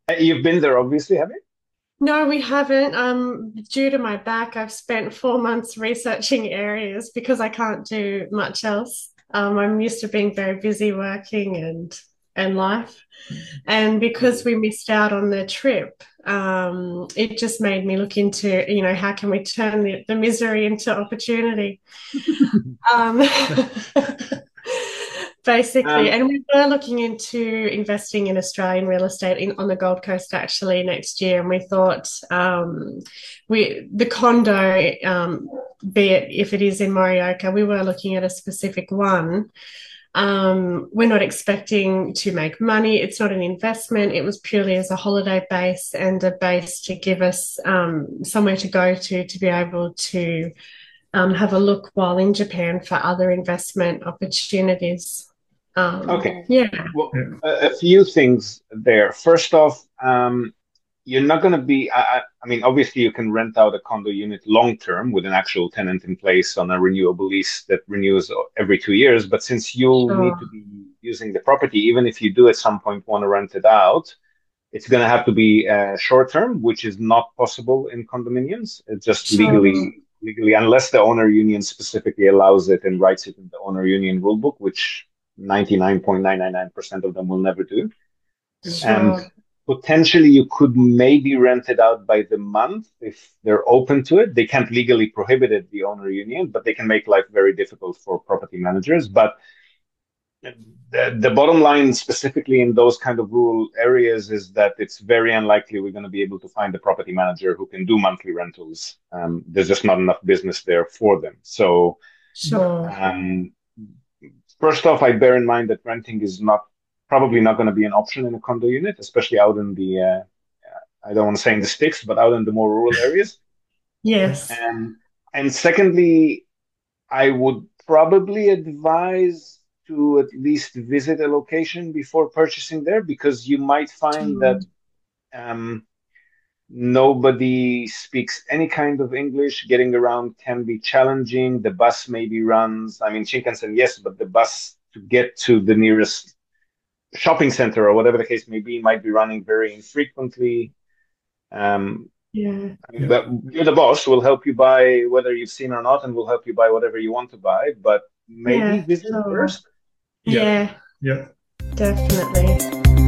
You've been there, obviously, have you? No, we haven't. Due to my back, I've spent 4 months researching areas because I can't do much else. I'm used to being very busy working and life. And because we missed out on the trip, it just made me look into, how can we turn the misery into opportunity? Um, basically. Um, And we were looking into investing in Australian real estate on the Gold Coast actually next year. And we thought the condo, be it if it is in Morioka, we were looking at a specific one. We're not expecting to make money. It's not an investment. It was purely as a holiday base and a base to give us somewhere to go to be able to have a look while in Japan for other investment opportunities. okay. Yeah, Well, a few things there. First off, you're not going to be, I mean, obviously, you can rent out a condo unit long term with an actual tenant in place on a renewable lease that renews every 2 years. But since you'll need to sure, be using the property, even if you do at some point want to rent it out, it's going to have to be short term, which is not possible in condominiums. It's just sure, legally, unless the owner union specifically allows it and writes it in the owner union rulebook, which 99.999% of them will never do. And sure, potentially you could maybe rent it out by the month if they're open to it. They can't legally prohibit it, the owner union, but they can make life very difficult for property managers. But the bottom line, specifically in those kind of rural areas, is that it's very unlikely we're going to be able to find a property manager who can do monthly rentals. There's just not enough business there for them. So, sure. um, first off, I bear in mind that renting is not probably not going to be an option in a condo unit, especially out in the I don't want to say in the sticks, but out in the more rural areas. Yes. And and secondly, I would probably advise to at least visit a location before purchasing there because you might find that Sure. um, nobody speaks any kind of English. Getting around can be challenging. The bus maybe runs. I mean, Shinkansen, yes, but the bus to get to the nearest shopping center or whatever the case may be might be running very infrequently. Um, Yeah. but you're the boss. We'll help you buy whether you've seen or not, and we'll help you buy whatever you want to buy. But maybe Yeah. visit Sure. first. Yeah. Definitely.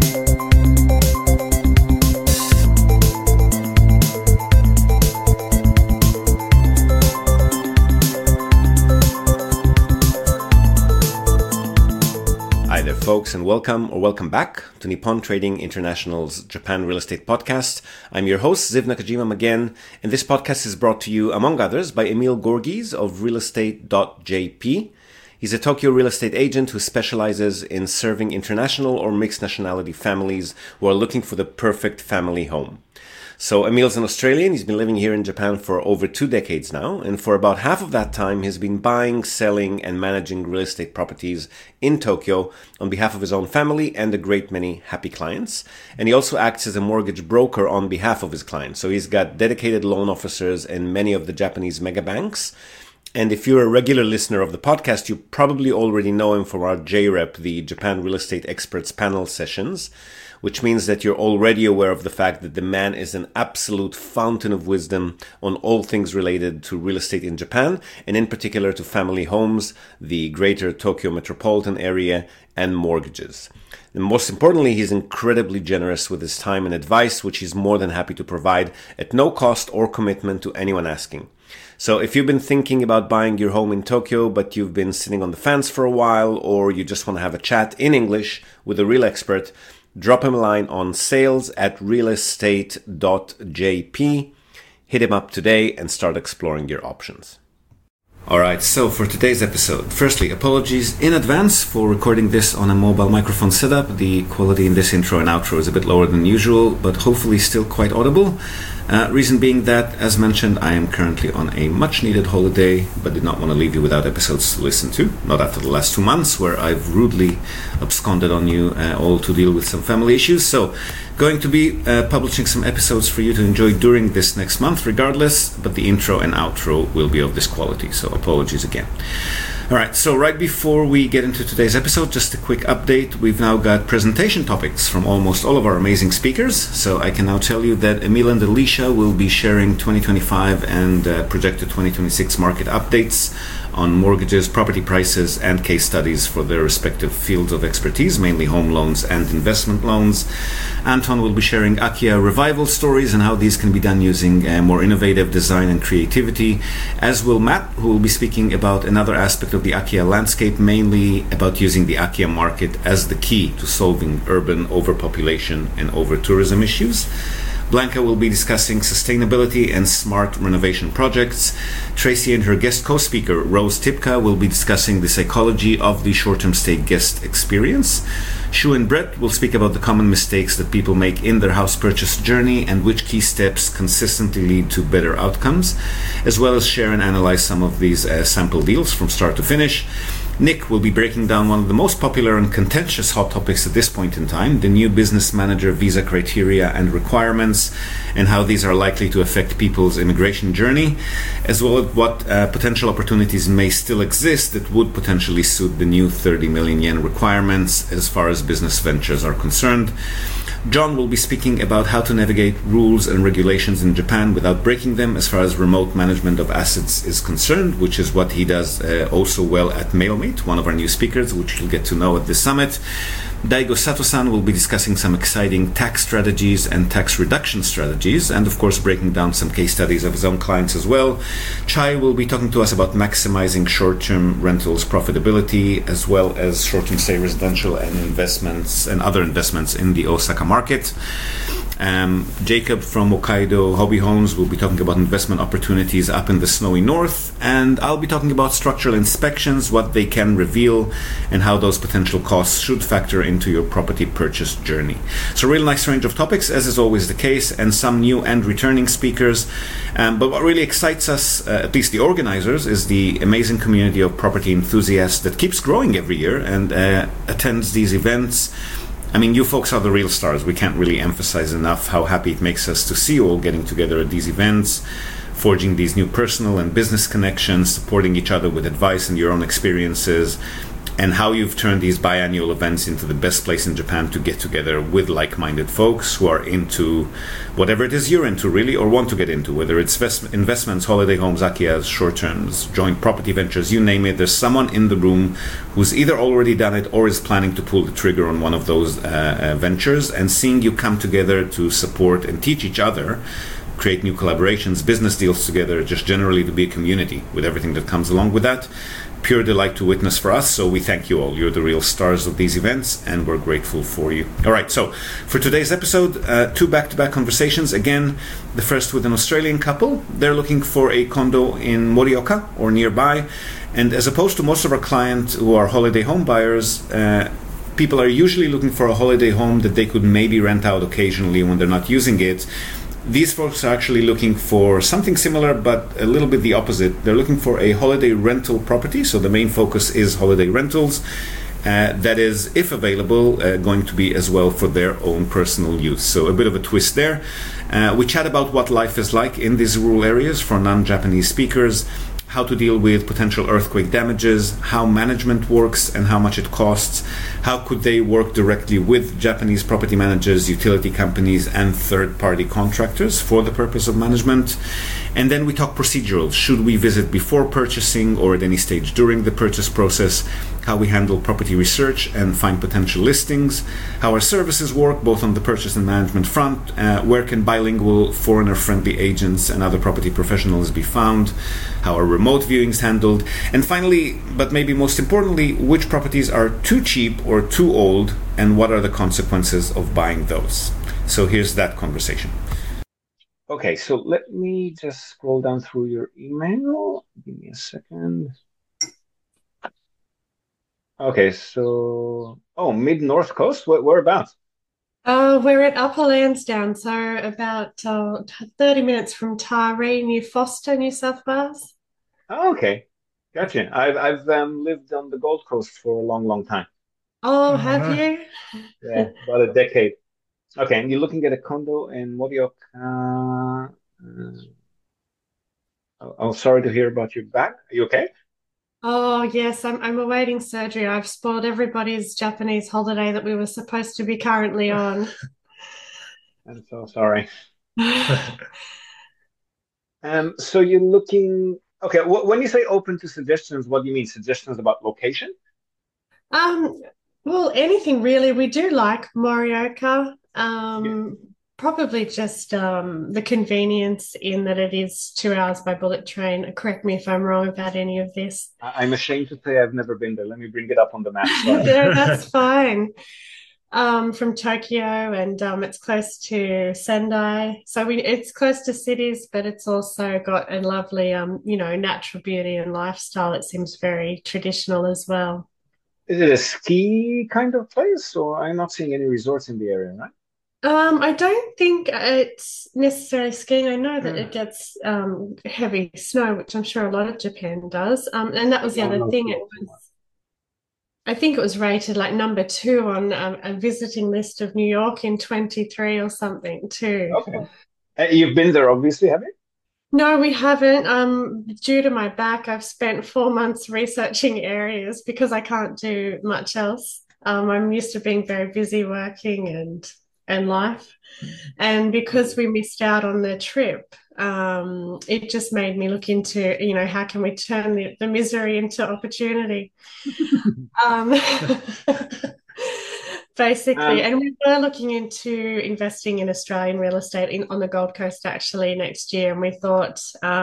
Hi there, folks, and welcome back to Nippon Trading International's Japan Real Estate Podcast. I'm your host, Ziv Nakajima again, and this podcast is brought to you, among others, by Emil Gorgies of realestate.jp. He's a Tokyo real estate agent who specializes in serving international or mixed nationality families who are looking for the perfect family home. So Emil's an Australian. He's been living here in Japan for over 2 decades now. And for about half of that time, he's been buying, selling, and managing real estate properties in Tokyo on behalf of his own family and a great many happy clients. And he also acts as a mortgage broker on behalf of his clients. So he's got dedicated loan officers in many of the Japanese mega banks. And if you're a regular listener of the podcast, you probably already know him from our JREP, the Japan Real Estate Experts Panel sessions, which means that you're already aware of the fact that the man is an absolute fountain of wisdom on all things related to real estate in Japan, and in particular to family homes, the greater Tokyo metropolitan area, and mortgages. And most importantly, he's incredibly generous with his time and advice, which he's more than happy to provide at no cost or commitment to anyone asking. So if you've been thinking about buying your home in Tokyo, but you've been sitting on the fence for a while, or you just want to have a chat in English with a real expert, drop him a line on sales@realestate.jp. Hit him up today and start exploring your options. Alright, so for today's episode, firstly, apologies in advance for recording this on a mobile microphone setup. The quality in this intro and outro is a bit lower than usual, but hopefully still quite audible. Reason being that, as mentioned, I am currently on a much needed holiday, but did not want to leave you without episodes to listen to. Not after the last 2 months, where I've rudely absconded on you all to deal with some family issues. So, going to be publishing some episodes for you to enjoy during this next month, regardless, but the intro and outro will be of this quality. So So apologies again. All right, so right before we get into today's episode, just a quick update. We've now got presentation topics from almost all of our amazing speakers. So I can now tell you that Emil and Alicia will be sharing 2025 and projected 2026 market updates on mortgages, property prices, and case studies for their respective fields of expertise, mainly home loans and investment loans. Anton will be sharing Akia revival stories and how these can be done using more innovative design and creativity, as will Matt, who will be speaking about another aspect of the Akia landscape, mainly about using the Akia market as the key to solving urban overpopulation and over-tourism issues. Blanca will be discussing sustainability and smart renovation projects. Tracy and her guest co-speaker, Rose Tipka, will be discussing the psychology of the short-term stay guest experience. Shu and Brett will speak about the common mistakes that people make in their house purchase journey and which key steps consistently lead to better outcomes, as well as share and analyze some of these sample deals from start to finish. Nick will be breaking down one of the most popular and contentious hot topics at this point in time, the new business manager visa criteria and requirements, and how these are likely to affect people's immigration journey, as well as what potential opportunities may still exist that would potentially suit the new 30 million yen requirements as far as business ventures are concerned. John will be speaking about how to navigate rules and regulations in Japan without breaking them as far as remote management of assets is concerned, which is what he does also well at MailMate, one of our new speakers, which you'll get to know at this summit. Daigo Sato-san will be discussing some exciting tax strategies and tax reduction strategies, and of course breaking down some case studies of his own clients as well. Chai will be talking to us about maximizing short-term rentals profitability, as well as short-term stay residential and investments and other investments in the Osaka market. Jacob from Hokkaido Hobby Homes will be talking about investment opportunities up in the snowy north, and I'll be talking about structural inspections, what they can reveal, and how those potential costs should factor into your property purchase journey. So a real nice range of topics, as is always the case, and some new and returning speakers. But what really excites us, at least the organizers, is the amazing community of property enthusiasts that keeps growing every year and attends these events. I mean, you folks are the real stars. We can't really emphasize enough how happy it makes us to see you all getting together at these events, forging these new personal and business connections, supporting each other with advice and your own experiences, and how you've turned these biannual events into the best place in Japan to get together with like-minded folks who are into whatever it is you're into, really, or want to get into, whether it's investments, holiday homes, Akias, short-terms, joint property ventures, you name it. There's someone in the room who's either already done it or is planning to pull the trigger on one of those ventures, and seeing you come together to support and teach each other, create new collaborations, business deals together, just generally to be a community with everything that comes along with that. Pure delight to witness for us, so we thank you all. You're the real stars of these events, and we're grateful for you. All right, so for today's episode, two back-to-back conversations. Again, the first with an Australian couple. They're looking for a condo in Morioka or nearby, and as opposed to most of our clients who are holiday home buyers, people are usually looking for a holiday home that they could maybe rent out occasionally when they're not using it. These folks are actually looking for something similar, but a little bit the opposite. They're looking for a holiday rental property, so the main focus is holiday rentals. That is, if available, going to be as well for their own personal use. So a bit of a twist there. We chat about what life is like in these rural areas for non-Japanese speakers, how to deal with potential earthquake damages, how management works and how much it costs, how could they work directly with Japanese property managers, utility companies, and third-party contractors for the purpose of management. And then we talk procedurals. Should we visit before purchasing or at any stage during the purchase process? How we handle property research and find potential listings, how our services work both on the purchase and management front, where can bilingual foreigner-friendly agents and other property professionals be found, how are remote viewings handled, and finally, but maybe most importantly, which properties are too cheap or too old, and what are the consequences of buying those. So here's that conversation. Okay, so let me just scroll down through your email. Give me a second. Okay, so, mid-north coast? Whereabouts? We're at Upper Lansdowne, so about 30 minutes from Taree, near Foster, New South Wales. Oh, okay, gotcha. I've lived on the Gold Coast for a long, long time. Oh, have you? Yeah, about a decade. Okay, and you're looking at a condo in Morioka. I'm sorry to hear about your back. Are you okay? Oh, yes, I'm awaiting surgery. I've spoiled everybody's Japanese holiday that we were supposed to be currently on. I'm so sorry. So you're looking, okay, when you say open to suggestions, what do you mean? Suggestions about location? Um, well, anything really. We do like Morioka. Yeah. Probably just the convenience in that it is 2 hours by bullet train. Correct me if I'm wrong about any of this. I'm ashamed to say I've never been there. Let me bring it up on the map. Sorry. No, that's fine. From Tokyo, and it's close to Sendai. So it's close to cities, but it's also got a lovely, natural beauty and lifestyle. It seems very traditional as well. Is it a ski kind of place, or I'm not seeing any resorts in the area, right? I don't think it's necessarily skiing. I know that Hmm. it gets heavy snow, which I'm sure a lot of Japan does. And that was the No, other no, thing. not so much. I think it was rated like number two on a visiting list of New York in 23 or something too. Okay. You've been there, obviously, have you? No, we haven't. Due to my back, I've spent 4 months researching areas because I can't do much else. I'm used to being very busy working and life. And because we missed out on the trip, it just made me look into, how can we turn the misery into opportunity? Um, basically. Um, And we were looking into investing in Australian real estate on the Gold Coast actually next year. And we thought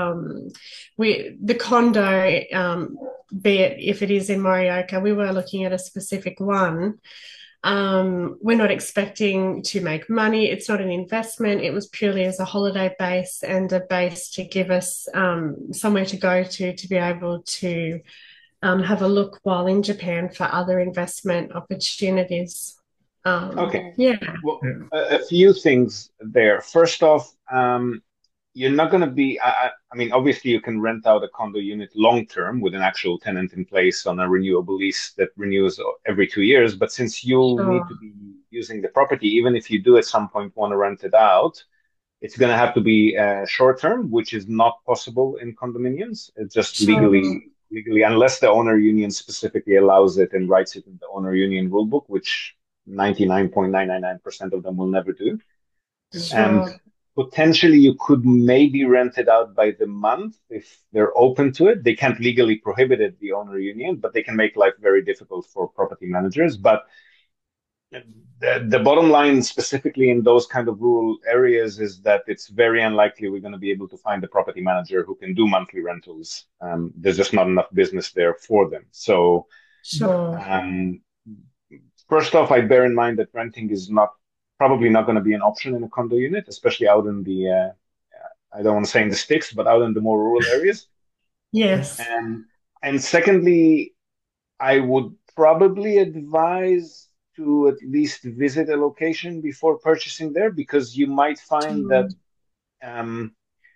the condo, be it if it is in Morioka, we were looking at a specific one. We're not expecting to make money. It's not an investment. It was purely as a holiday base and a base to give us somewhere to go to be able to have a look while in Japan for other investment opportunities. okay. Yeah, Well, Yeah. a few things there. First off, you're not going to be, I mean, obviously you can rent out a condo unit long term with an actual tenant in place on a renewable lease that renews every 2 years. But since you'll need to sure, be using the property, even if you do at some point want to rent it out, it's going to have to be short term, which is not possible in condominiums. It's just sure, legally, unless the owner union specifically allows it and writes it in the owner union rulebook, which 99.999% of them will never do. And sure. potentially you could maybe rent it out by the month if they're open to it. They can't legally prohibit it, the owner union, but they can make life very difficult for property managers. But the bottom line, specifically in those kind of rural areas, is that it's very unlikely we're going to be able to find a property manager who can do monthly rentals. There's just not enough business there for them. So, Sure. um, first off, I bear in mind that renting is not probably not going to be an option in a condo unit, especially out in the I don't want to say in the sticks, but out in the more rural areas. Yes. And and secondly, I would probably advise to at least visit a location before purchasing there because you might find that Sure. um,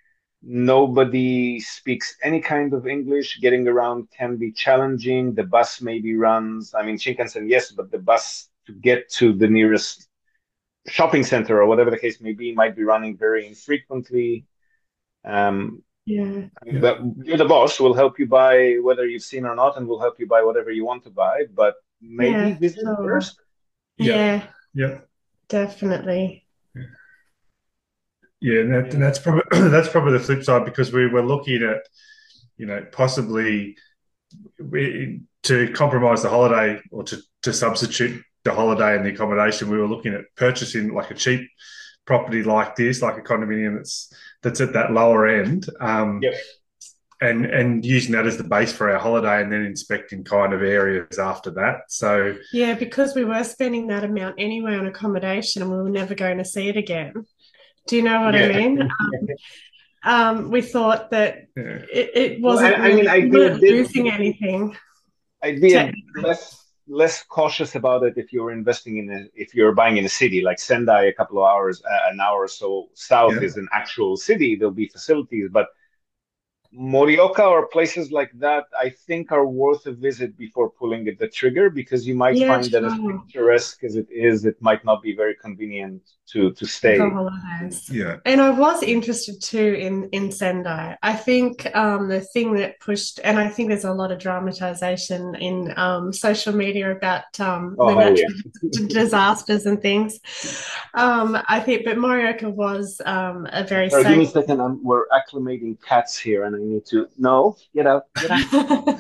nobody speaks any kind of English. Getting around can be challenging. The bus maybe runs. I mean, Shinkansen, yes, but the bus to get to the nearest shopping center or whatever the case may be might be running very infrequently. Um, Yeah. Yeah. but you're the boss. We'll help you buy whether you've seen or not, and we'll help you buy whatever you want to buy. But maybe Yeah. visit Sure. first. Yeah. Yeah. Yeah. Definitely. Yeah. And Yeah. that's probably that's probably the flip side because we were looking at, possibly to compromise the holiday or to substitute the holiday and the accommodation. We were looking at purchasing like a cheap property like this, like a condominium that's at that lower end. Yep. And using that as the base for our holiday and then inspecting kind of areas after that. So Yeah, because we were spending that amount anyway on accommodation and we were never going to see it again. Do you know what I Yeah. mean? We thought that yeah, it Well, wasn't I mean, really, we weren't losing anything. I'd be a Technically. less cautious about it if you're investing in if you're buying in a city like Sendai, a couple of hours, an hour or so south yeah, is an actual city. There'll be facilities, but Morioka or places like that, I think are worth a visit before pulling the trigger, because you might Yeah, find that as sure. picturesque as it is, it might not be very convenient to For stay. holidays. Yeah. And I was interested too in Sendai. I think the thing that pushed, and I think there's a lot of dramatization in social media about Oh, the hell yeah. natural disasters and things. I think, but Morioka was a very Sorry, give me safe. a second. We're acclimating cats here, and I need to. No, get out, get out.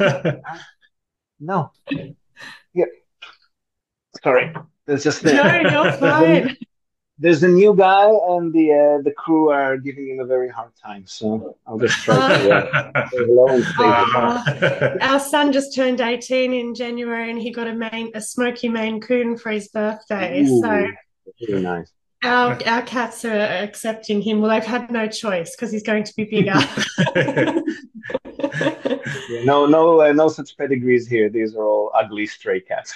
No, yeah. Sorry. There's just No, you're fine. there's a new guy, and the crew are giving him a very hard time. So I'll just try to say hello and stay here. Our son just turned 18 in January and he got a smoky Maine Coon for his birthday. So Ooh, really nice. our cats are accepting him. Well, they've had no choice because he's going to be bigger. Yeah, no such pedigrees here. These are all ugly stray cats.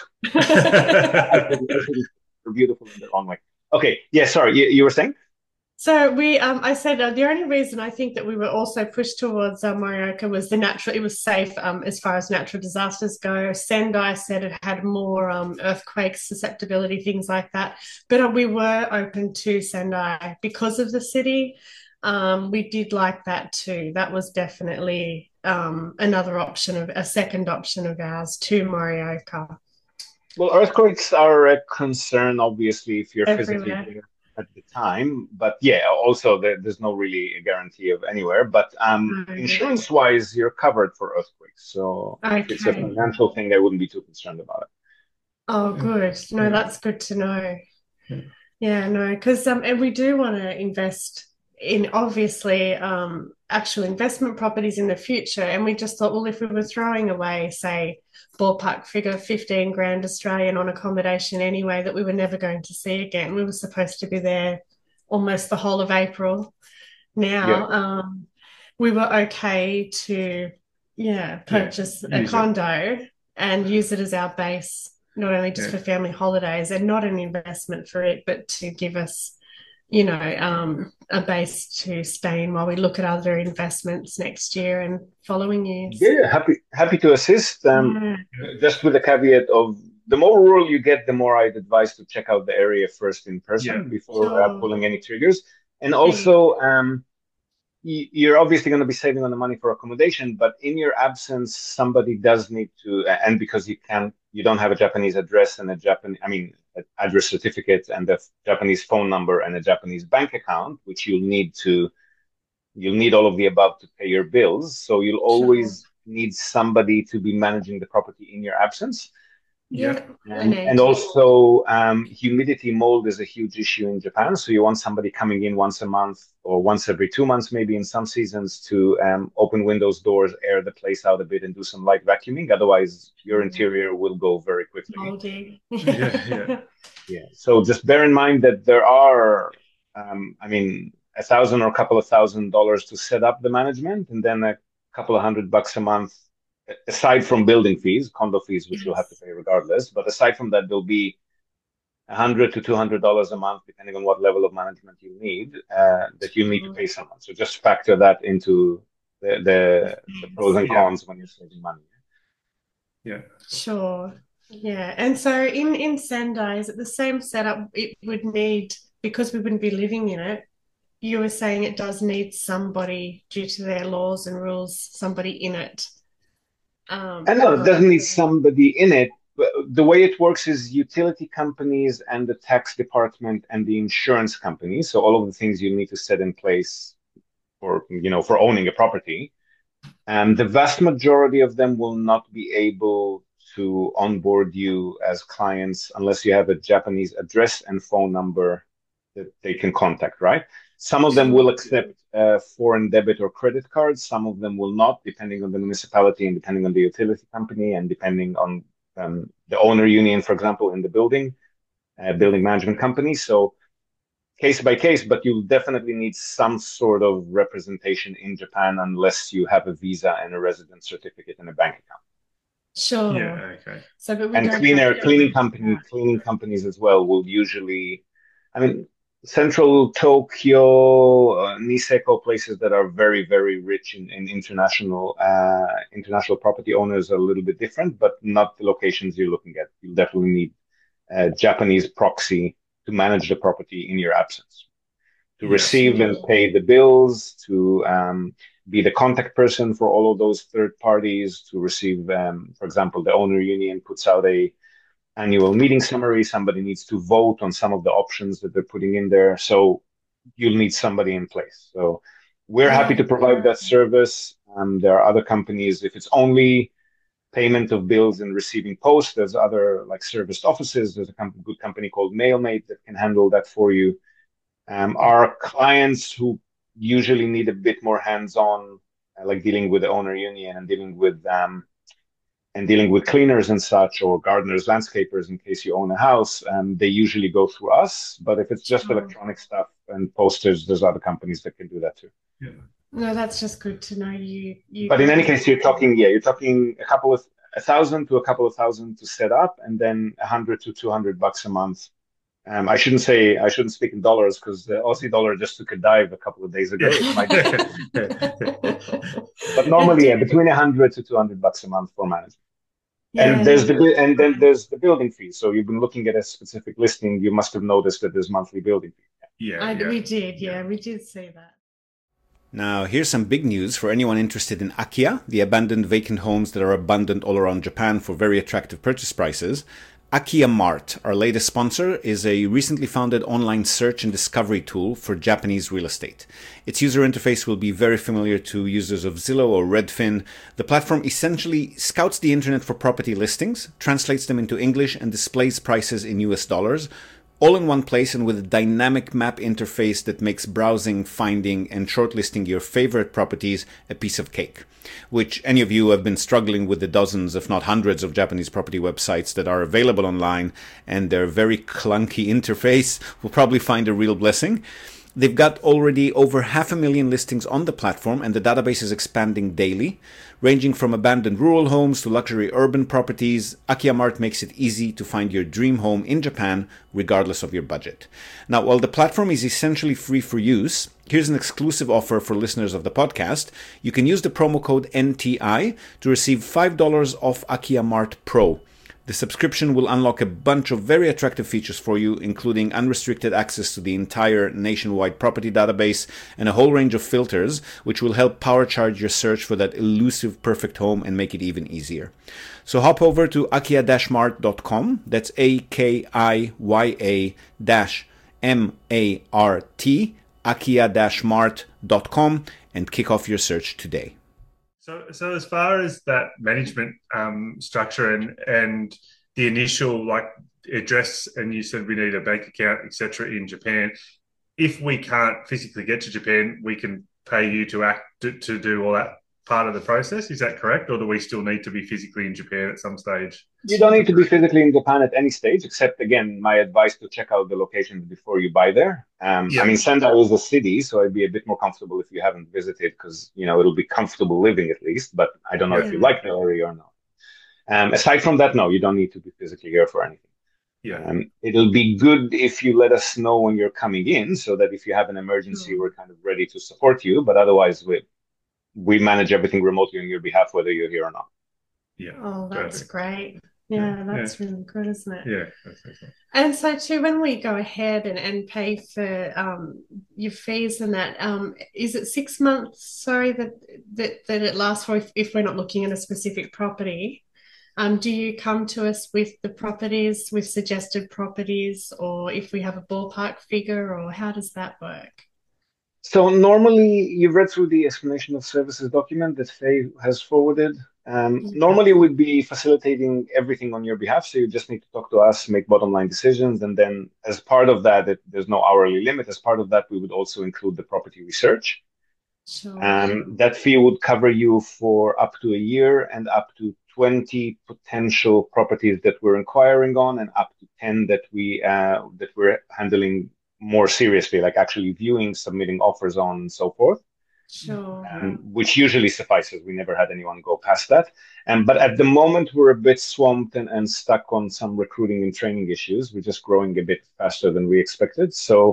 I think they're beautiful in their own way. Okay, yeah, sorry, you were saying? So I said the only reason I think that we were also pushed towards Morioka was it was safe as far as natural disasters go. Sendai said it had more earthquake susceptibility, things like that. But we were open to Sendai because of the city. We did like that too. That was definitely another option of a second option of ours to Morioka. Well, earthquakes are a concern, obviously, if you're physically Everywhere. there at the time. But yeah, also there's no really a guarantee of anywhere. But No. insurance-wise, you're covered for earthquakes. So if it's a Okay. financial thing, I wouldn't be too concerned about it. Oh, good. No, that's good to know. Yeah, no, because and we do want to invest in obviously actual investment properties in the future. And we just thought, well, if we were throwing away, say, ballpark figure 15 grand Australian on accommodation anyway, that we were never going to see again. We were supposed to be there almost the whole of April. Yeah. Now, we were okay to, yeah, purchase a use it. condo and use it as our base, not only just Yeah. for family holidays and not an investment for it, but to give us, a base to stay in while we look at other investments next year and following years. Yeah, happy to assist. Yeah, Just with the caveat of the more rural you get, the more I'd advise to check out the area first in Yeah. person before sure. pulling any triggers. And Yeah, also, you're obviously going to be saving on the money for accommodation, but in your absence, somebody does need to, and because you don't have a Japanese address and address certificate and a Japanese phone number and a Japanese bank account, which you'll need all of the above to pay your bills. So you'll sure. always need somebody to be managing the property in your absence. Yeah, an And agent. also, humidity mold is a huge issue in Japan. So you want somebody coming in once a month or once every 2 months, maybe in some seasons, to open windows, doors, air the place out a bit, and do some light vacuuming. Otherwise, your interior will go very quickly. Moldy. Yeah. Yeah. So just bear in mind that there are, $1,000 or a couple of $1,000 to set up the management, and then a couple of $100 a month, aside from building fees, condo fees, which you'll have to Yes. pay regardless. But aside from that, there'll be $100 to $200 a month, depending on what level of management you need, that you need to Sure. pay someone. So just factor that into the pros and Yeah. cons when you're saving money. Yeah. Sure. Yeah. And so in Sendai, is it the same setup it would need because we wouldn't be living in it? You were saying it does need somebody due to their laws and rules, somebody in it. And no, it For doesn't need somebody in it. But the way it works is utility companies and the tax department and the insurance companies. So all of the things you need to set in place for owning a property. And the vast majority of them will not be able to onboard you as clients unless you have a Japanese address and phone number that they can contact, right? Some of them will sure. accept foreign debit or credit cards. Some of them will not, depending on the municipality and depending on the utility company and depending on the owner union, for example, in the building management company. So case by case, but you'll definitely need some sort of representation in Japan unless you have a visa and a residence certificate and a bank account. Sure. Yeah. Okay. So, but we And don't have to cleaning that. companies as well will usually, I mean, Central Tokyo, Niseko, places that are very, very rich in international property owners are a little bit different, but not the locations you're looking at. You definitely need a Japanese proxy to manage the property in your absence, to Yes. receive and pay the bills, to be the contact person for all of those third parties, to receive, for example, the owner union puts out a annual meeting summary. Somebody needs to vote on some of the options that they're putting in there. So you'll need somebody in place. So we're happy to provide that service. There are other companies, if it's only payment of bills and receiving post, there's other like serviced offices. There's a good company called Mailmate that can handle that for you. Our clients who usually need a bit more hands-on, like dealing with the owner union and dealing with cleaners and such, or gardeners, landscapers, in case you own a house, they usually go through us. But if it's just electronic stuff and posters, there's other companies that can do that too. Yeah. No, that's just good to know. But in any case, you're talking a couple of 1,000 to a couple of thousand to set up, and then 100 to $200 a month. I shouldn't speak in dollars because the Aussie dollar just took a dive a couple of days ago. But normally, yeah, between 100 to $200 a month for management. Yeah. And then there's the building fee. So you've been looking at a specific listing. You must have noticed that there's monthly building fee. We did see that. Now, here's some big news for anyone interested in Akiya, the abandoned vacant homes that are abundant all around Japan for very attractive purchase prices. Akiya Mart, our latest sponsor, is a recently founded online search and discovery tool for Japanese real estate. Its user interface will be very familiar to users of Zillow or Redfin. The platform essentially scouts the internet for property listings, translates them into English, and displays prices in US dollars, all in one place and with a dynamic map interface that makes browsing, finding, and shortlisting your favorite properties a piece of cake. Which any of you who have been struggling with the dozens, if not hundreds, of Japanese property websites that are available online and their very clunky interface will probably find a real blessing. They've got already over 500,000 listings on the platform, and the database is expanding daily. Ranging from abandoned rural homes to luxury urban properties, Akiya Mart makes it easy to find your dream home in Japan, regardless of your budget. Now, while the platform is essentially free for use, here's an exclusive offer for listeners of the podcast. You can use the promo code NTI to receive $5 off Akiya Mart Pro. The subscription will unlock a bunch of very attractive features for you, including unrestricted access to the entire nationwide property database and a whole range of filters, which will help power charge your search for that elusive perfect home and make it even easier. So hop over to akiya-mart.com. That's AKIYA-MART, akiya-mart.com, and kick off your search today. So as far as that management structure and the initial like address, and you said we need a bank account, etc. in Japan. If we can't physically get to Japan, we can pay you to do all that part of the process. Is that correct, or do we still need to be physically in Japan at some stage? You don't need to be physically in Japan at any stage, except, again, my advice to check out the locations before you buy there. I mean, Sendai is a city, so I'd be a bit more comfortable if you haven't visited, because, it'll be comfortable living at least, but I don't know if you like the area or not. Aside from that, no, you don't need to be physically here for anything. It'll be good if you let us know when you're coming in, so that if you have an emergency, we're kind of ready to support you, but otherwise we manage everything remotely on your behalf, whether you're here or not. Oh, that's great. That's really good, isn't it? Yeah. That's okay. And so too, when we go ahead and pay for your fees and that, is it 6 months, that it lasts for if we're not looking at a specific property? Do you come to us with the properties, with suggested properties, or if we have a ballpark figure, or how does that work? So normally, you've read through the explanation of services document that Faye has forwarded. Normally, we'd be facilitating everything on your behalf, so you just need to talk to us, make bottom line decisions, and then as part of that, there's no hourly limit. As part of that, we would also include the property research. Sure. That fee would cover you for up to a year and up to 20 potential properties that we're inquiring on, and up to 10 that we're handling more seriously, like actually viewing, submitting offers on, and so forth. Sure. Which usually suffices. We never had anyone go past that. But at the moment, we're a bit swamped and stuck on some recruiting and training issues. We're just growing a bit faster than we expected. So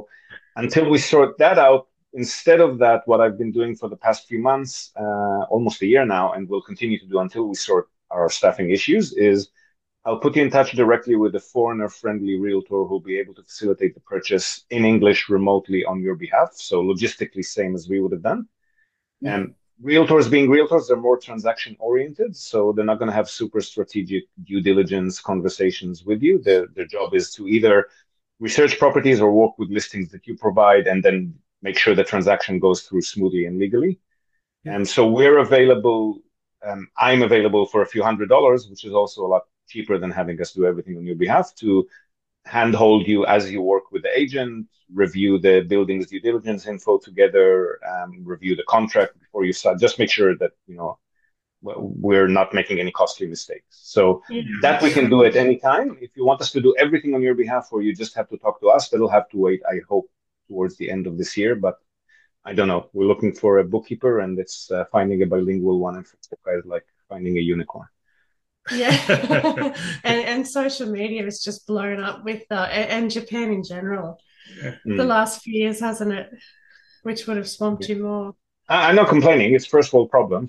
until we sort that out, instead of that, what I've been doing for the past few months, almost a year now, and will continue to do until we sort our staffing issues, is I'll put you in touch directly with a foreigner-friendly realtor who'll be able to facilitate the purchase in English remotely on your behalf. So logistically, same as we would have done. Yeah. And realtors being realtors, they're more transaction-oriented, so they're not going to have super strategic due diligence conversations with you. Their job is to either research properties or work with listings that you provide and then make sure the transaction goes through smoothly and legally. And so we're available. I'm available for a few $100s, which is also a lot cheaper than having us do everything on your behalf, to handhold you as you work with the agent, review the building's due diligence info together, review the contract before you start. Just make sure that we're not making any costly mistakes. So that we can do at any time. If you want us to do everything on your behalf, or you just have to talk to us, that'll have to wait, I hope, towards the end of this year. But I don't know. We're looking for a bookkeeper, and it's finding a bilingual one in Fukuoka is like finding a unicorn. Yeah. and social media is just blown up with and Japan in general. The last few years, hasn't it? Which would have swamped you more. I'm not complaining. It's first world problems.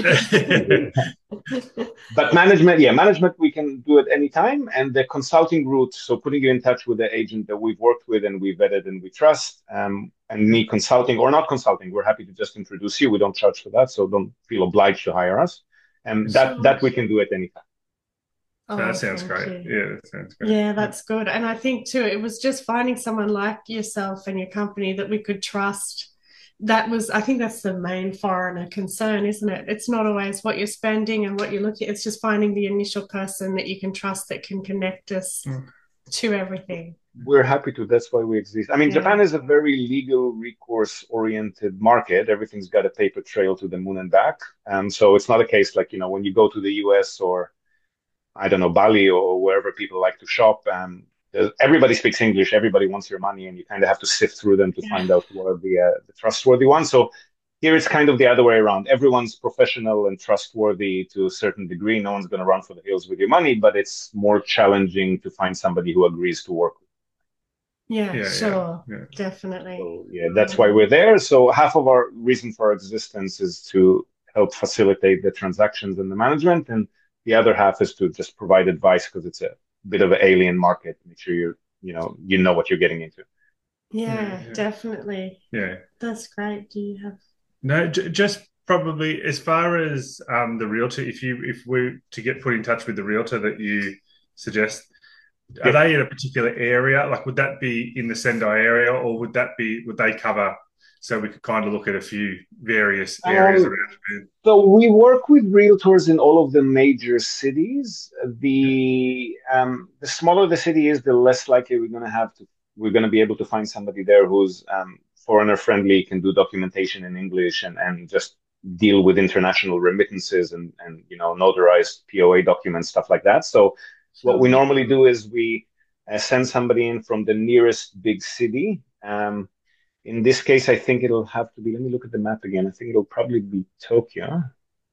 But management, we can do it anytime. And the consulting route, so putting you in touch with the agent that we've worked with and we've vetted and we trust, and me consulting or not consulting, we're happy to just introduce you. We don't charge for that, so don't feel obliged to hire us. And that we can do at any time. Oh, that sounds great. Yeah, that sounds great. Yeah, that's good. And I think too, it was just finding someone like yourself and your company that we could trust. I think that's the main foreigner concern, isn't it? It's not always what you're spending and what you're looking at. It's just finding the initial person that you can trust that can connect us to everything. We're happy to. That's why we exist. I mean, Japan is a very legal recourse-oriented market. Everything's got a paper trail to the moon and back. So it's not a case like, when you go to the US or, I don't know, Bali or wherever people like to shop, everybody speaks English, everybody wants your money, and you kind of have to sift through them to find out what are the trustworthy ones. So here it's kind of the other way around. Everyone's professional and trustworthy to a certain degree. No one's going to run for the hills with your money, but it's more challenging to find somebody who agrees to work with you. Yeah, sure. Yeah. Definitely. So, that's why we're there. So half of our reason for our existence is to help facilitate the transactions and the management, and the other half is to just provide advice because it's a bit of an alien market. Make sure you know what you're getting into. Yeah, definitely. Yeah, that's great. Do you have? No, just probably as far as the realtor. If we're to get put in touch with the realtor that you suggest, are they in a particular area? Like, would that be in the Sendai area, or would they cover? So we could kind of look at a few various areas around Japan. So we work with realtors in all of the major cities. The smaller the city is, the less likely we're going to be able to find somebody there who's foreigner friendly, can do documentation in English and just deal with international remittances and notarized POA documents, stuff like that. So what we normally do is we send somebody in from the nearest big city. In this case, I think it'll have to be, let me look at the map again. I think it'll probably be Tokyo.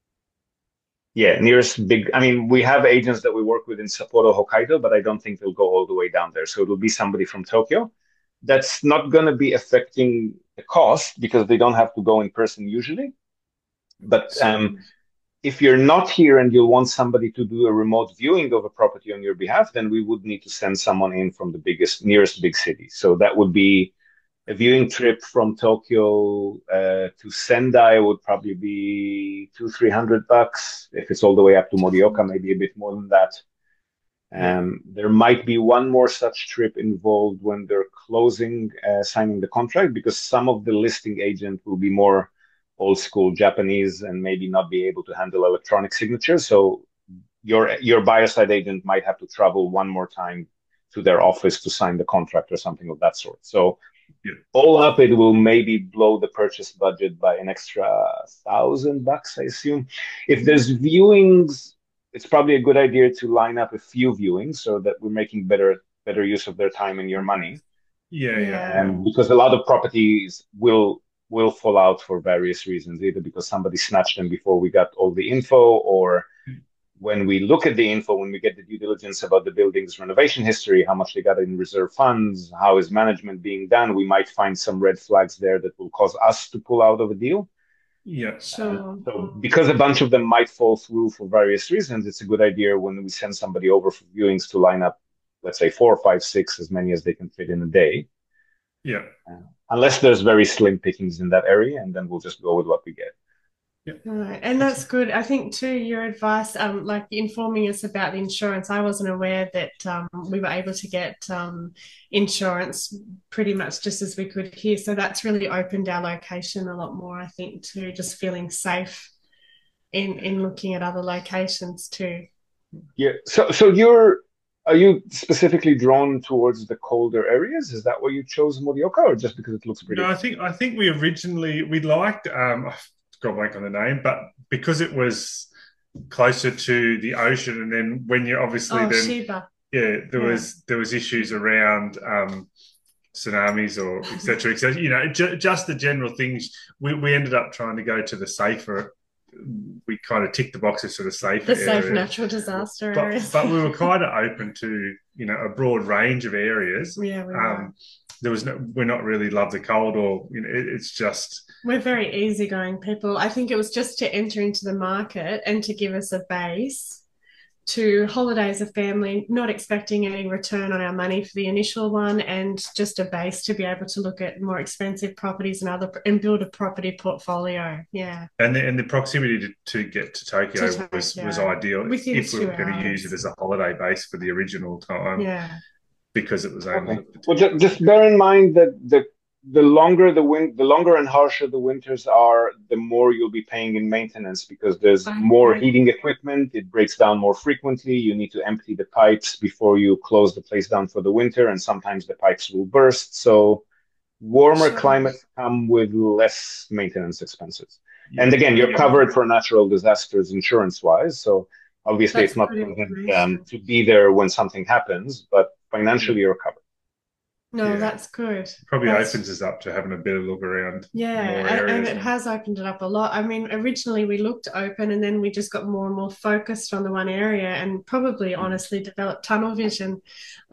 Yeah, nearest big, we have agents that we work with in Sapporo, Hokkaido, but I don't think they'll go all the way down there. So it'll be somebody from Tokyo. That's not going to be affecting the cost because they don't have to go in person usually. But if you're not here and you'll want somebody to do a remote viewing of a property on your behalf, then we would need to send someone in from the nearest big city. So that would be a viewing trip from Tokyo to Sendai would probably be $200-300. If it's all the way up to Morioka, maybe a bit more than that. There might be one more such trip involved when they're closing, signing the contract, because some of the listing agent will be more old school Japanese and maybe not be able to handle electronic signatures. So your buyer side agent might have to travel one more time to their office to sign the contract or something of that sort. So all up, it will maybe blow the purchase budget by an extra $1,000, I assume. If there's viewings, it's probably a good idea to line up a few viewings so that we're making better use of their time and your money. And because a lot of properties will fall out for various reasons, either because somebody snatched them before we got all the info, or when we look at the info, when we get the due diligence about the building's renovation history, how much they got in reserve funds, how is management being done, we might find some red flags there that will cause us to pull out of a deal. Yeah. Sure. So because a bunch of them might fall through for various reasons, it's a good idea when we send somebody over for viewings to line up, let's say 4, 5, 6, as many as they can fit in a day. Yeah. Unless there's very slim pickings in that area, and then we'll just go with what we get. Right. And that's good. I think too, your advice, like informing us about the insurance. I wasn't aware that we were able to get insurance pretty much just as we could here. So that's really opened our location a lot more, I think, too, just feeling safe in looking at other locations too. Yeah. So are you specifically drawn towards the colder areas? Is that why you chose Morioka, or just because it looks pretty? No, I think we liked I've got a blank on the name, but because it was closer to the ocean, and then when you obviously Sheba. there was issues around tsunamis or et cetera, et cetera. You know, just the general things. We ended up trying to go to the safer. We kind of ticked the boxes for the safer safe area. natural disaster areas. But we were kind of open to, you know, a broad range of areas. Yeah, we were. We're not really love the cold, or, you know, it's just, we're very easygoing people. I think it was just to enter into the market and to give us a base to holiday as a family, not expecting any return on our money for the initial one, and just a base to be able to look at more expensive properties and build a property portfolio. Yeah. And the proximity to get to Tokyo was ideal within if we were going to use hours. it as a holiday base for the original time. Yeah. Because it was only. Okay. Well, just bear in mind that the longer and harsher the winters are, the more you'll be paying in maintenance, because there's more heating equipment. It breaks down more frequently. You need to empty the pipes before you close the place down for the winter, and sometimes the pipes will burst. So warmer climates come with less maintenance expenses. Yeah. And again, you're covered for natural disasters insurance-wise. So obviously it's not pleasant to be there when something happens, but financially you're covered. No, that's good. Probably opens us up to having a better look around. Yeah, and it has opened it up a lot. I mean, originally we looked open, and then we just got more and more focused on the one area, and probably honestly developed tunnel vision.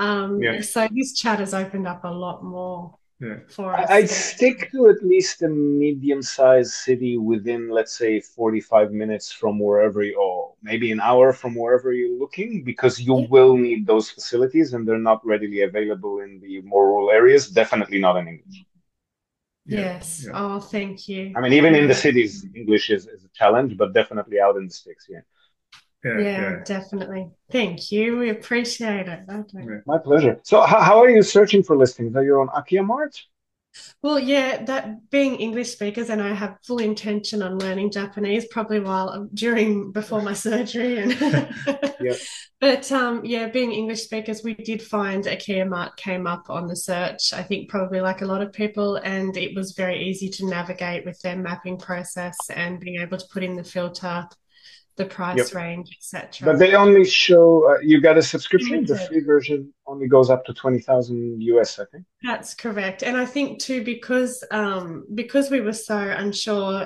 So this chat has opened up a lot more. Yeah. For us. I'd stick to at least a medium-sized city within, let's say, 45 minutes from wherever or maybe an hour from wherever you're looking, because you will need those facilities, and they're not readily available in the more rural areas. Definitely not in English. Yes. Yeah. Oh, thank you. I mean, even in the cities, English is a challenge, but definitely out in the sticks, Yeah, definitely. Thank you. We appreciate it. My pleasure. So how are you searching for listings? Are you on Akiamart? Well, yeah, that being English speakers, and I have full intention on learning Japanese probably before my surgery. And But being English speakers, we did find Akiamart came up on the search, I think probably like a lot of people, and it was very easy to navigate with their mapping process and being able to put in the filter, the price range, etc. But they only show you got a subscription. The free version only goes up to 20,000 US, I think. That's correct, and I think too because we were so unsure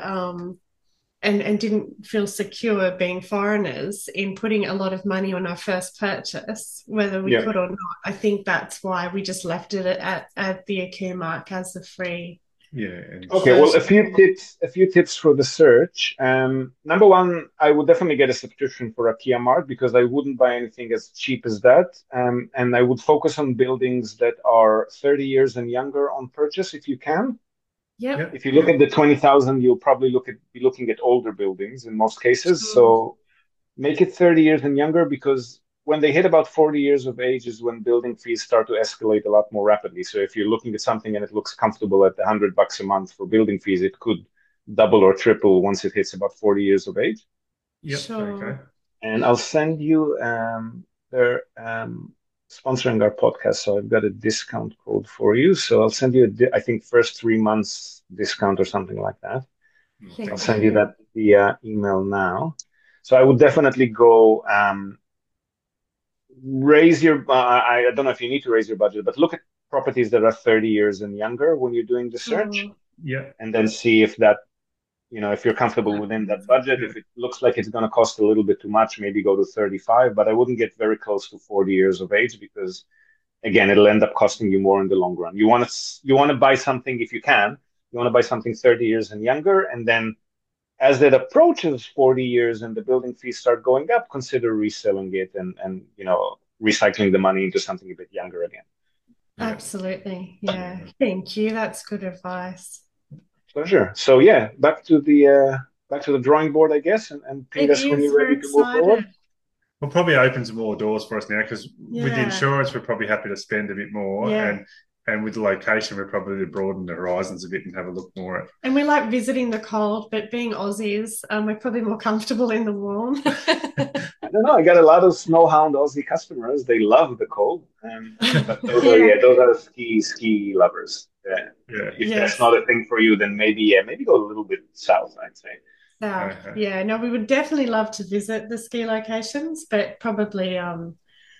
and didn't feel secure being foreigners in putting a lot of money on our first purchase, whether we could or not. I think that's why we just left it at the Akiamart as the free. Yeah. Okay. Well, a few tips for the search. Number one, I would definitely get a subscription for Akiamart, because I wouldn't buy anything as cheap as that. And I would focus on buildings that are 30 years and younger on purchase if you can. Yep. If you look at the 20,000, you'll probably be looking at older buildings in most cases. So make it 30 years and younger, because when they hit about 40 years of age is when building fees start to escalate a lot more rapidly. So if you're looking at something and it looks comfortable at $100 a month for building fees, it could double or triple once it hits about 40 years of age. Yep. Sure. Okay. And I'll send you their sponsoring our podcast, so I've got a discount code for you. So I'll send you I think first 3 months discount or something like that. I'll send you that via email now. So I would definitely go raise your. I don't know if you need to raise your budget, but look at properties that are 30 years and younger when you're doing the search. Yeah. And then see if that if you're comfortable within that budget. If it looks like it's going to cost a little bit too much, maybe go to 35, but I wouldn't get very close to 40 years of age because, again, it'll end up costing you more in the long run. You want to buy something if you can. You want to buy something 30 years and younger, and then as it approaches 40 years and the building fees start going up, consider reselling it and recycling the money into something a bit younger again. Absolutely. Yeah. Thank you. That's good advice. Pleasure. So yeah, back to the drawing board, I guess, and ping us when you're ready to move forward. Will probably open some more doors for us now because with the insurance, we're probably happy to spend a bit more, and with the location, we're probably broaden the horizons a bit and have a look more at. And we like visiting the cold, but being Aussies, we're probably more comfortable in the warm. I don't know. I got a lot of snowhound Aussie customers. They love the cold, but those are ski lovers. If that's not a thing for you, then maybe go a little bit south, I'd say. No, we would definitely love to visit the ski locations, but probably a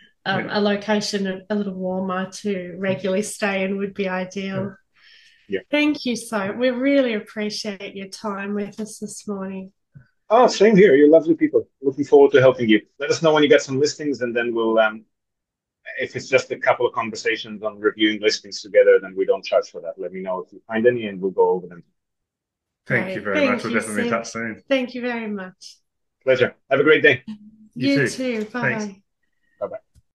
location a little warmer to regularly stay in would be ideal. Yeah. Thank you we really appreciate your time with us this morning. Oh, same here. You're lovely people. Looking forward to helping you. Let us know when you get some listings, and then we'll if it's just a couple of conversations on reviewing listings together, then we don't charge for that. Let me know if you find any, and we'll go over them. Thank you very much. We'll definitely be in touch soon. Thank you very much. Pleasure. Have a great day. You too. Bye. Bye-bye.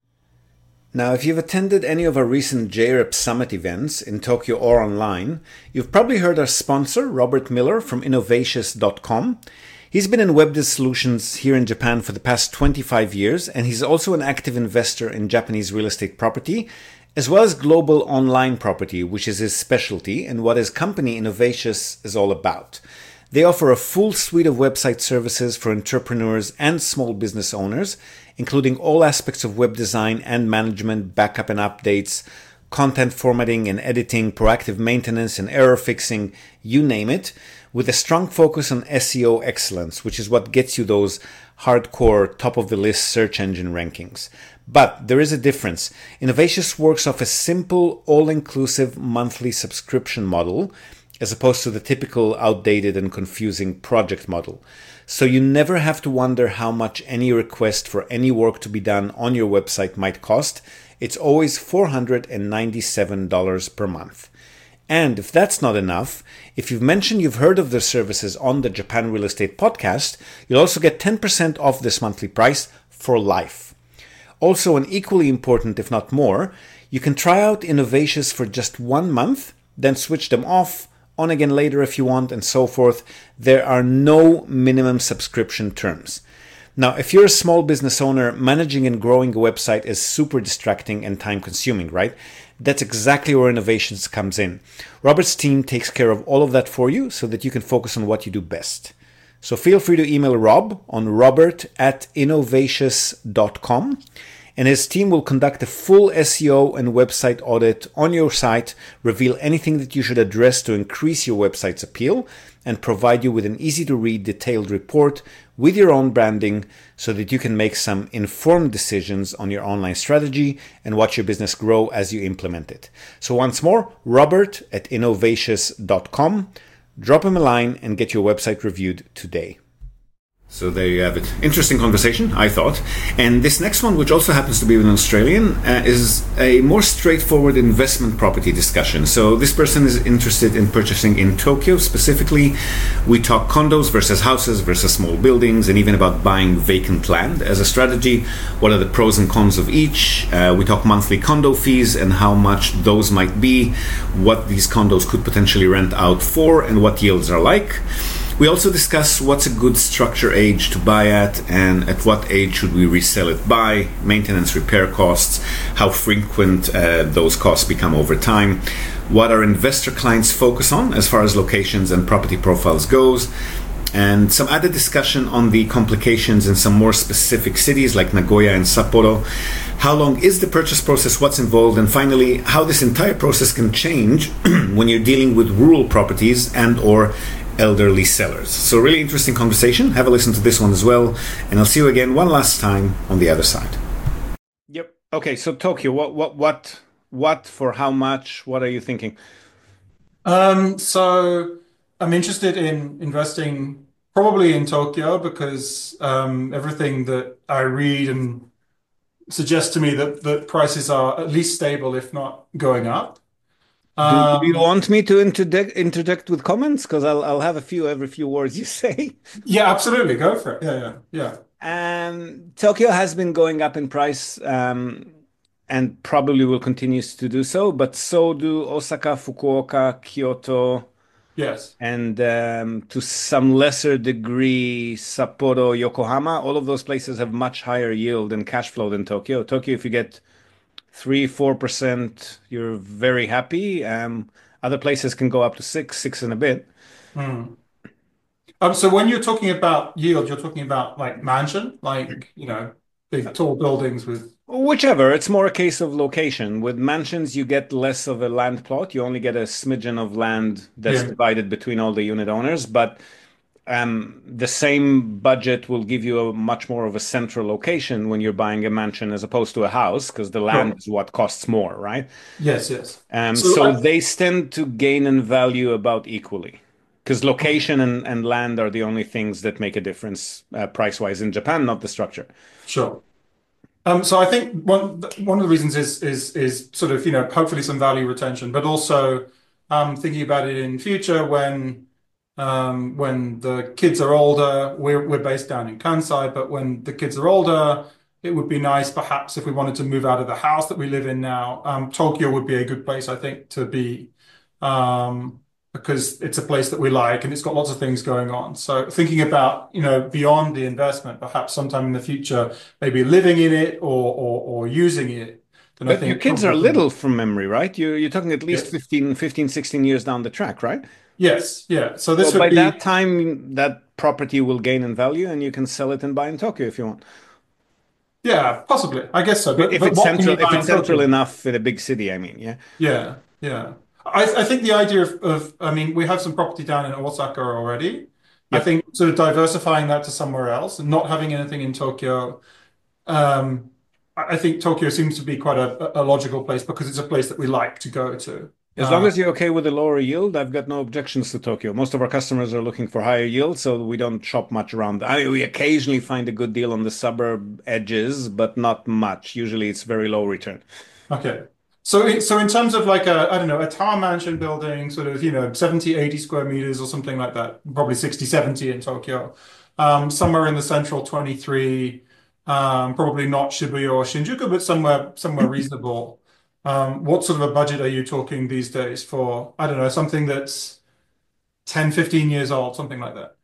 Now, if you've attended any of our recent JREP Summit events in Tokyo or online, you've probably heard our sponsor, Robert Miller from Innovatious.com. He's been in web solutions here in Japan for the past 25 years, and he's also an active investor in Japanese real estate property, as well as global online property, which is his specialty and what his company Innovatious is all about. They offer a full suite of website services for entrepreneurs and small business owners, including all aspects of web design and management, backup and updates, content formatting and editing, proactive maintenance and error fixing, you name it, with a strong focus on SEO excellence, which is what gets you those hardcore top-of-the-list search engine rankings. But there is a difference. Innovatious works off a simple, all-inclusive monthly subscription model, as opposed to the typical outdated and confusing project model. So you never have to wonder how much any request for any work to be done on your website might cost. It's always $497 per month. And if that's not enough, if you've mentioned you've heard of their services on the Japan Real Estate Podcast, you'll also get 10% off this monthly price for life. Also, and equally important, if not more, you can try out Innovatious for just 1 month, then switch them off, on again later if you want, and so forth. There are no minimum subscription terms. Now, if you're a small business owner, managing and growing a website is super distracting and time consuming, right? That's exactly where Innovations comes in. Robert's team takes care of all of that for you so that you can focus on what you do best. So feel free to email Rob on robert@innovatious.com, and his team will conduct a full SEO and website audit on your site, reveal anything that you should address to increase your website's appeal, and provide you with an easy-to-read detailed report with your own branding so that you can make some informed decisions on your online strategy and watch your business grow as you implement it. So once more, robert@innovatious.com. Drop him a line and get your website reviewed today. So there you have it. Interesting conversation, I thought. And this next one, which also happens to be an Australian, is a more straightforward investment property discussion. So this person is interested in purchasing in Tokyo specifically. We talk condos versus houses versus small buildings, and even about buying vacant land as a strategy. What are the pros and cons of each? We talk monthly condo fees and how much those might be, what these condos could potentially rent out for, and what yields are like. We also discuss what's a good structure age to buy at, and at what age should we resell it by, maintenance, repair costs, how frequent those costs become over time, what our investor clients focus on as far as locations and property profiles goes, and some added discussion on the complications in some more specific cities like Nagoya and Sapporo. How long is the purchase process, what's involved, and finally, how this entire process can change when you're dealing with rural properties and or elderly sellers. So really interesting conversation. Have a listen to this one as well. And I'll see you again one last time on the other side. Yep. Okay. So Tokyo, what for how much? What are you thinking? So I'm interested in investing probably in Tokyo because everything that I read and suggests to me that prices are at least stable, if not going up. Do you Um, want me to interject with comments? Because I'll have a few every few words you say. yeah, absolutely. Go for it. Yeah, yeah, Tokyo has been going up in price, and probably will continue to do so, but so do Osaka, Fukuoka, Kyoto, yeah. Yes. and to some lesser degree, Sapporo, Yokohama. All of those places have much higher yield and cash flow than Tokyo. Tokyo, if you get 3-4%, you're very happy. Other places can go up to six and a bit. Hmm. So when you're talking about yield, you're talking about like mansion, like, big tall buildings with, Whichever, it's more a case of location. With mansions, you get less of a land plot. You only get a smidgen of land that's yeah, divided between all the unit owners, but the same budget will give you a much more of a central location when you're buying a mansion as opposed to a house, because the land sure. is what costs more, right? Yes, yes. So So they tend to gain in value about equally, because location and land are the only things that make a difference price-wise in Japan, not the structure. sure. So I think one of the reasons is sort of, hopefully some value retention, but also thinking about it in future when the kids are older, we're based down in Kansai, but when the kids are older, it would be nice perhaps if we wanted to move out of the house that we live in now. Tokyo would be a good place, I think, to be. Because it's a place that we like and it's got lots of things going on. So thinking about, beyond the investment, perhaps sometime in the future, maybe living in it or using it, then I But your think kids are probably, little from memory, right? You're talking at least yes. 15, 16 years down the track, right? Yes, yeah. So this So would by that be, time, that property will gain in value and you can sell it and buy in Tokyo if you want. yeah, possibly. I guess so. But If but it's what can you central, if buy it's in central Tokyo? enough in a big city, I mean, yeah. Yeah, yeah. I think the idea I mean, we have some property down in Osaka already. I Yep. think sort of diversifying that to somewhere else and not having anything in Tokyo. I think Tokyo seems to be quite a logical place because it's a place that we like to go to. As long as you're okay with the lower yield, I've got no objections to Tokyo. Most of our customers are looking for higher yield, so we don't shop much around. I mean, we occasionally find a good deal on the suburb edges, but not much. Usually it's very low return. Okay. So in terms of like I don't know, a tower mansion building, sort of, 70, 80 square meters or something like that, probably 60, 70 in Tokyo. Somewhere in the central 23, probably not Shibuya or Shinjuku, but somewhere reasonable. What sort of a budget are you talking these days for, I don't know, something that's 10, 15 years old, something like that?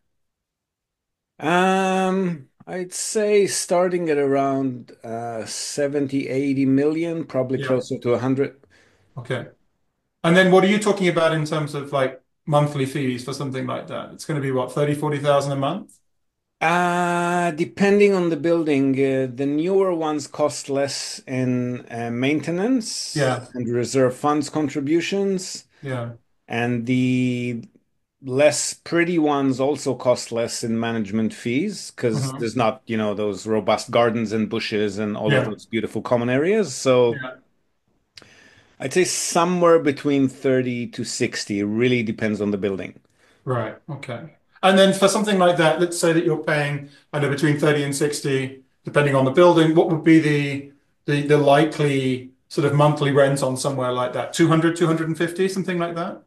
I'd say starting at around 70, 80 million, probably Yeah. closer to 100. Okay. And then what are you talking about in terms of like monthly fees for something like that? It's going to be what, 30, 40,000 a month? Depending on the building, the newer ones cost less in maintenance Yeah. and reserve funds contributions, Yeah. and the less pretty ones also cost less in management fees because Mhm. there's not, those robust gardens and bushes and all of Yeah. those beautiful common areas. So Yeah. I'd say somewhere between 30 to 60. It really depends on the building. Right. Okay. And then for something like that, let's say that you're paying, I know, between 30 and 60, depending on the building, what would be the likely sort of monthly rent on somewhere like that? 200, 250, something like that?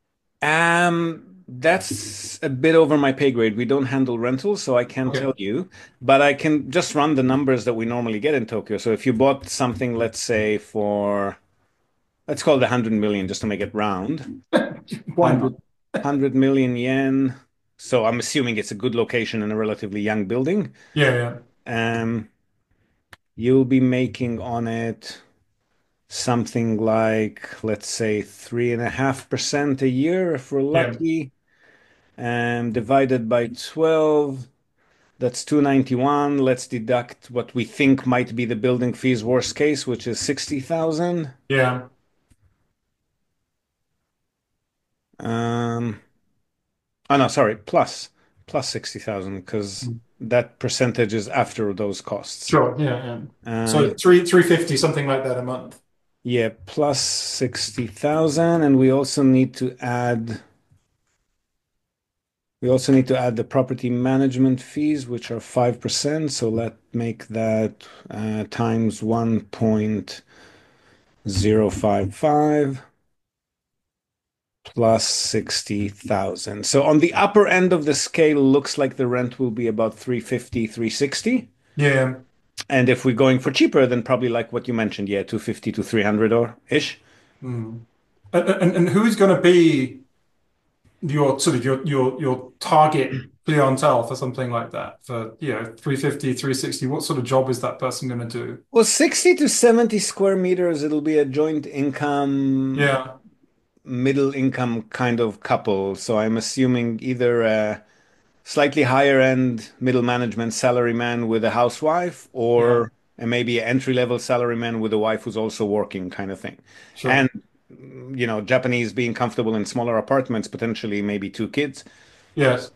That's a bit over my pay grade. We don't handle rentals, so I can't Okay. tell you, but I can just run the numbers that we normally get in Tokyo. So if you bought something, let's say for, let's call it 100 million just to make it round, Why not? 100 million yen. So I'm assuming it's a good location in a relatively young building. Yeah. Yeah. Um, you'll be making on it something like, let's say, 3.5% a year if we're Yeah. lucky, divided by 12. That's 291. Let's deduct what we think might be the building fees worst case, which is 60,000. Yeah. Um, oh no, sorry, plus 60,000 because that percentage is after those costs. Sure. Yeah. Yeah. So Um, 350, something like that a month. yeah, plus 60,000, and we also need to add We also need to add the property management fees, which are 5%. So let's make that times 1.055 plus 60,000. So on the upper end of the scale, looks like the rent will be about 350, 360. Yeah. And if we're going for cheaper, then probably like what you mentioned, yeah, 250 to 300 or ish. Mm. And who is going to be your sort of your target clientele for something like that? For, 350, 360, what sort of job is that person going to do? Well, 60 to 70 square meters, it'll be a joint income, Yeah. middle income kind of couple. So I'm assuming either a slightly higher end middle management salaryman with a housewife Yeah. or maybe an entry level salaryman with a wife who's also working kind of thing. And, Sure. Japanese being comfortable in smaller apartments, potentially maybe two kids. Yes.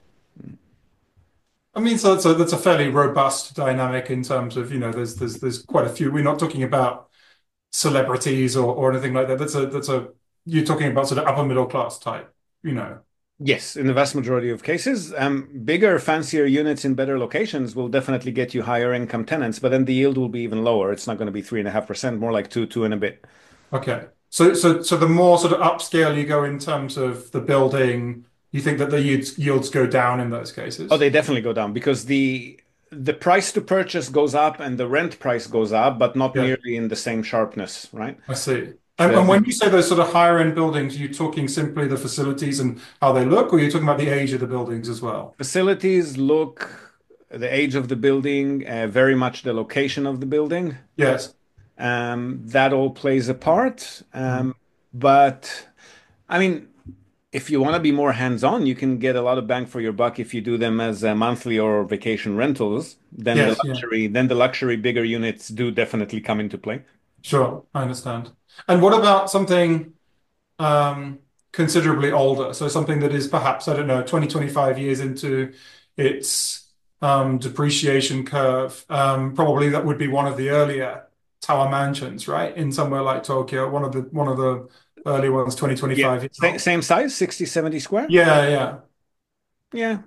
I mean, so that's a fairly robust dynamic in terms of, there's quite a few. We're not talking about celebrities or anything like that. That's a you're talking about sort of upper middle class type, you know. Yes, in the vast majority of cases, bigger, fancier units in better locations will definitely get you higher income tenants, but then the yield will be even lower. It's not going to be 3.5%, more like two and a bit. Okay. So the more sort of upscale you go in terms of the building, you think that the yields go down in those Oh, cases? they definitely go down because the price to purchase goes up and the rent price goes up, but not Yeah, nearly in the same sharpness, right? I see. And The when you say those sort of higher end buildings, are you talking simply the facilities and how they look, or are you talking about the age of the buildings as well? facilities look, the age of the building, very much the location of the building. Yes. That all plays a part. Mm. But I mean, if you want to be more hands-on, you can get a lot of bang for your buck if you do them as monthly or vacation rentals. Yes, yeah. Then the luxury bigger units do definitely come into play. Sure, I understand. And what about something um, considerably older? So something that is perhaps, I don't know, 20, 25 years into its depreciation curve. Probably that would be one of the earlier tower mansions, right? In somewhere like Tokyo, one of the early ones, 20, Yeah, 25 years same, old. same size, 60, 70 square. Yeah, yeah, Yeah,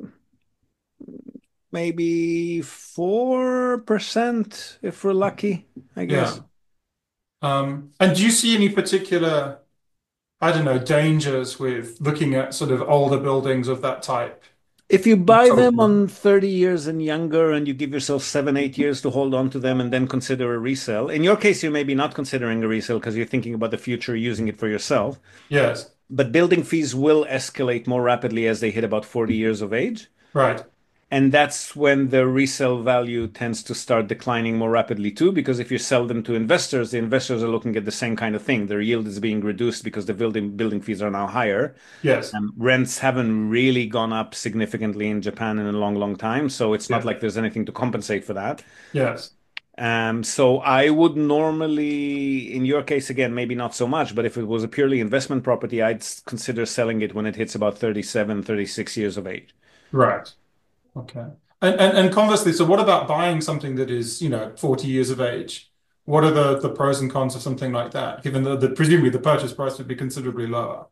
maybe 4% if we're lucky, I yeah. guess. And do you see any particular, I don't know, dangers with looking at sort of older buildings of that type If you in buy them Tokyo? on 30 years and younger and you give yourself 7, 8 years to hold on to them and then consider a resale, in your case, you may be not considering a resale because you're thinking about the future, using it for yourself. Yes, But building fees will escalate more rapidly as they hit about 40 years of age. right. And that's when the resale value tends to start declining more rapidly too, because if you sell them to investors, the investors are looking at the same kind of thing. Their yield is being reduced because the building fees are now higher. Yes, Rents haven't really gone up significantly in Japan in a long, long time, so it's not yeah, like there's anything to compensate for that. yes. So I would normally, in your case, again, maybe not so much, but if it was a purely investment property, I'd consider selling it when it hits about 37, 36 years of age. Right. Okay. And conversely, so what about buying something that is, 40 years of age? What are the pros and cons of something like that, given that presumably the purchase price would be considerably lower?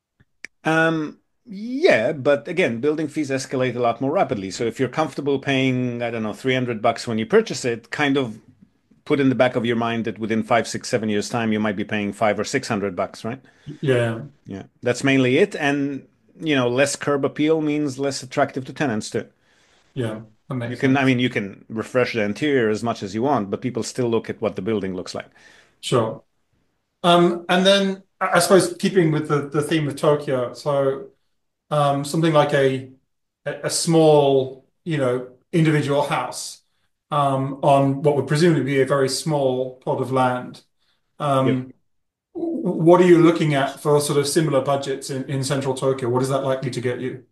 Yeah, but again, building fees escalate a lot more rapidly. So if you're comfortable paying, I don't know, $300 when you purchase it, kind of put in the back of your mind that within 5, 6, 7 years time, you might be paying 500 or $600, right? Yeah, Yeah, that's mainly it. And, less curb appeal means less attractive to tenants too. yeah, that You makes can, I sense. mean, you can refresh the interior as much as you want, but people still look at what the building looks like. Sure. And then I suppose keeping with the theme of Tokyo, so something like a small, individual house on what would presumably be a very small plot of land. Yep. What are you looking at for sort of similar budgets in central Tokyo? What is that likely to get you?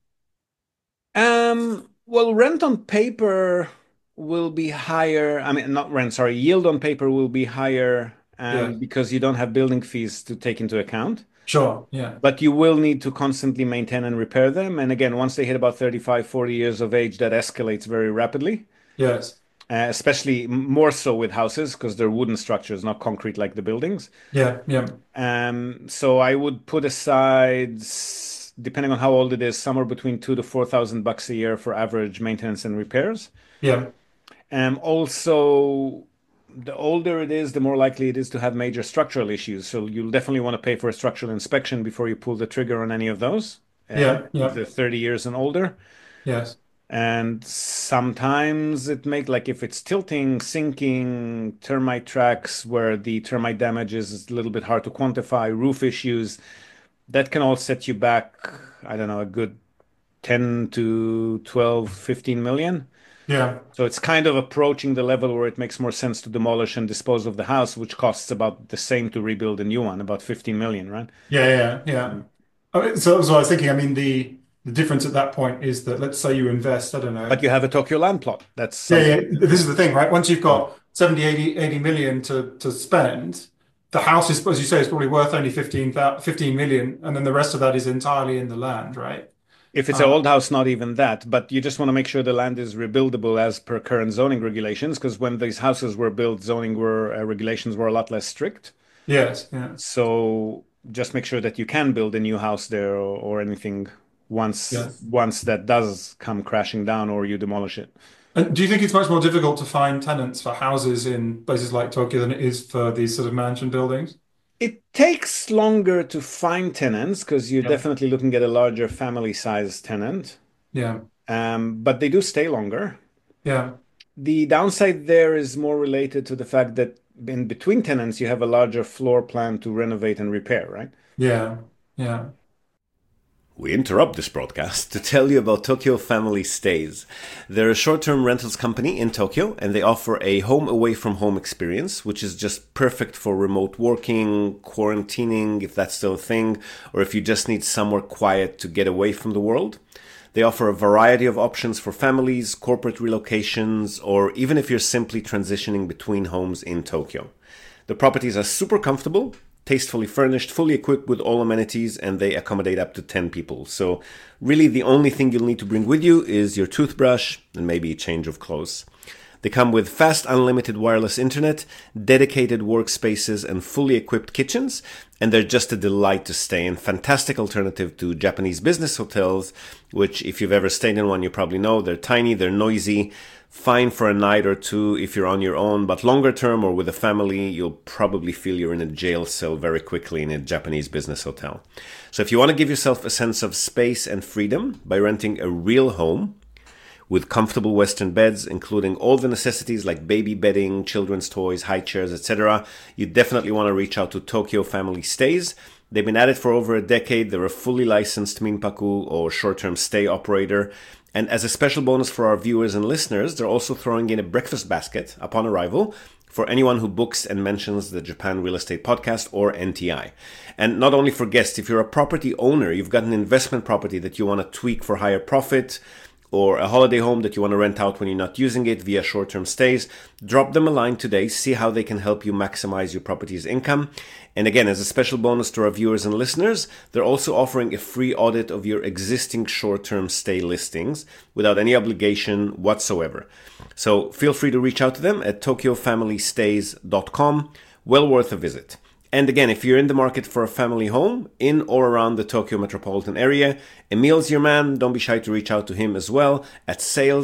Well, rent on paper will be higher. I mean, not rent, sorry, yield on paper will be higher Yeah, because you don't have building fees to take into account. sure. Yeah. But you will need to constantly maintain and repair them. And again, once they hit about 35, 40 years of age, that escalates very rapidly, Yes. especially more so with houses because they're wooden structures, not concrete like the buildings. Yeah. Yeah. So I would put aside costs, depending on how old it is, somewhere between $2,000 to $4,000 a year for average maintenance and repairs. Yeah. Also, the older it is, the more likely it is to have major structural issues. So you'll definitely want to pay for a structural inspection before you pull the trigger on any of those. Yeah. Yeah. If they're 30 years and older. Yes. And sometimes it make like if it's tilting, sinking, termite tracks where the termite damage is a little bit hard to quantify, roof issues, that can all set you back, I don't know, a good 10 to 12, 15 million. Yeah. So it's kind of approaching the level where it makes more sense to demolish and dispose of the house, which costs about the same to rebuild a new one, about 15 million, right? Yeah. Yeah. Yeah. So I was thinking, I mean, the difference at that point is that let's say you invest, I don't know. But you have a Tokyo land plot. That's Yeah, yeah. This is the thing, right? Once you've got 70, 80 million to spend, the house is, as you say, is probably worth only 15 million, and then the rest of that is entirely in the land, right? If it's an old house, not even that, but you just want to make sure the land is rebuildable as per current zoning regulations, because when these houses were built, regulations were a lot less strict. Yes, yeah. So just make sure that you can build a new house there or anything once Yes. once that does come crashing down or you demolish it. And do you think it's much more difficult to find tenants for houses in places like Tokyo than it is for these sort of mansion buildings? It takes longer to find tenants because you're Yeah. definitely looking at a larger family size tenant, Yeah. but they do stay longer. Yeah. The downside there is more related to the fact that in between tenants, you have a larger floor plan to renovate and repair, right? Yeah. Yeah. We interrupt this broadcast to tell you about Tokyo Family Stays. They're a short-term rentals company in Tokyo, and they offer a home away from home experience, which is just perfect for remote working, quarantining, if that's still a thing, or if you just need somewhere quiet to get away from the world. They offer a variety of options for families, corporate relocations, or even if you're simply transitioning between homes in Tokyo. The properties are super comfortable, tastefully furnished, fully equipped with all amenities, and they accommodate up to 10 people. So really the only thing you'll need to bring with you is your toothbrush and maybe a change of clothes. They come with fast unlimited wireless internet, dedicated workspaces, and fully equipped kitchens, and they're just a delight to stay in. Fantastic alternative to Japanese business hotels, which if you've ever stayed in one, you probably know they're tiny, they're noisy, fine for a night or two if you're on your own, but longer term or with a family, you'll probably feel you're in a jail cell very quickly in a Japanese business hotel. So if you want to give yourself a sense of space and freedom by renting a real home with comfortable Western beds, including all the necessities like baby bedding, children's toys, high chairs, etc., you definitely want to reach out to Tokyo Family Stays. They've been at it for over a decade. They're a fully licensed Minpaku or short-term stay operator. And as a special bonus for our viewers and listeners, they're also throwing in a breakfast basket upon arrival for anyone who books and mentions the Japan Real Estate Podcast or NTI. And not only for guests, if you're a property owner, you've got an investment property that you want to tweak for higher profit, or a holiday home that you want to rent out when you're not using it via short-term stays, drop them a line today, see how they can help you maximize your property's income. And again, as a special bonus to our viewers and listeners, they're also offering a free audit of your existing short-term stay listings without any obligation whatsoever. So feel free to reach out to them at tokyofamilystays.com. Well worth a visit. And again, if you're in the market for a family home in or around the Tokyo metropolitan area, Emil's your man. Don't be shy to reach out to him as well at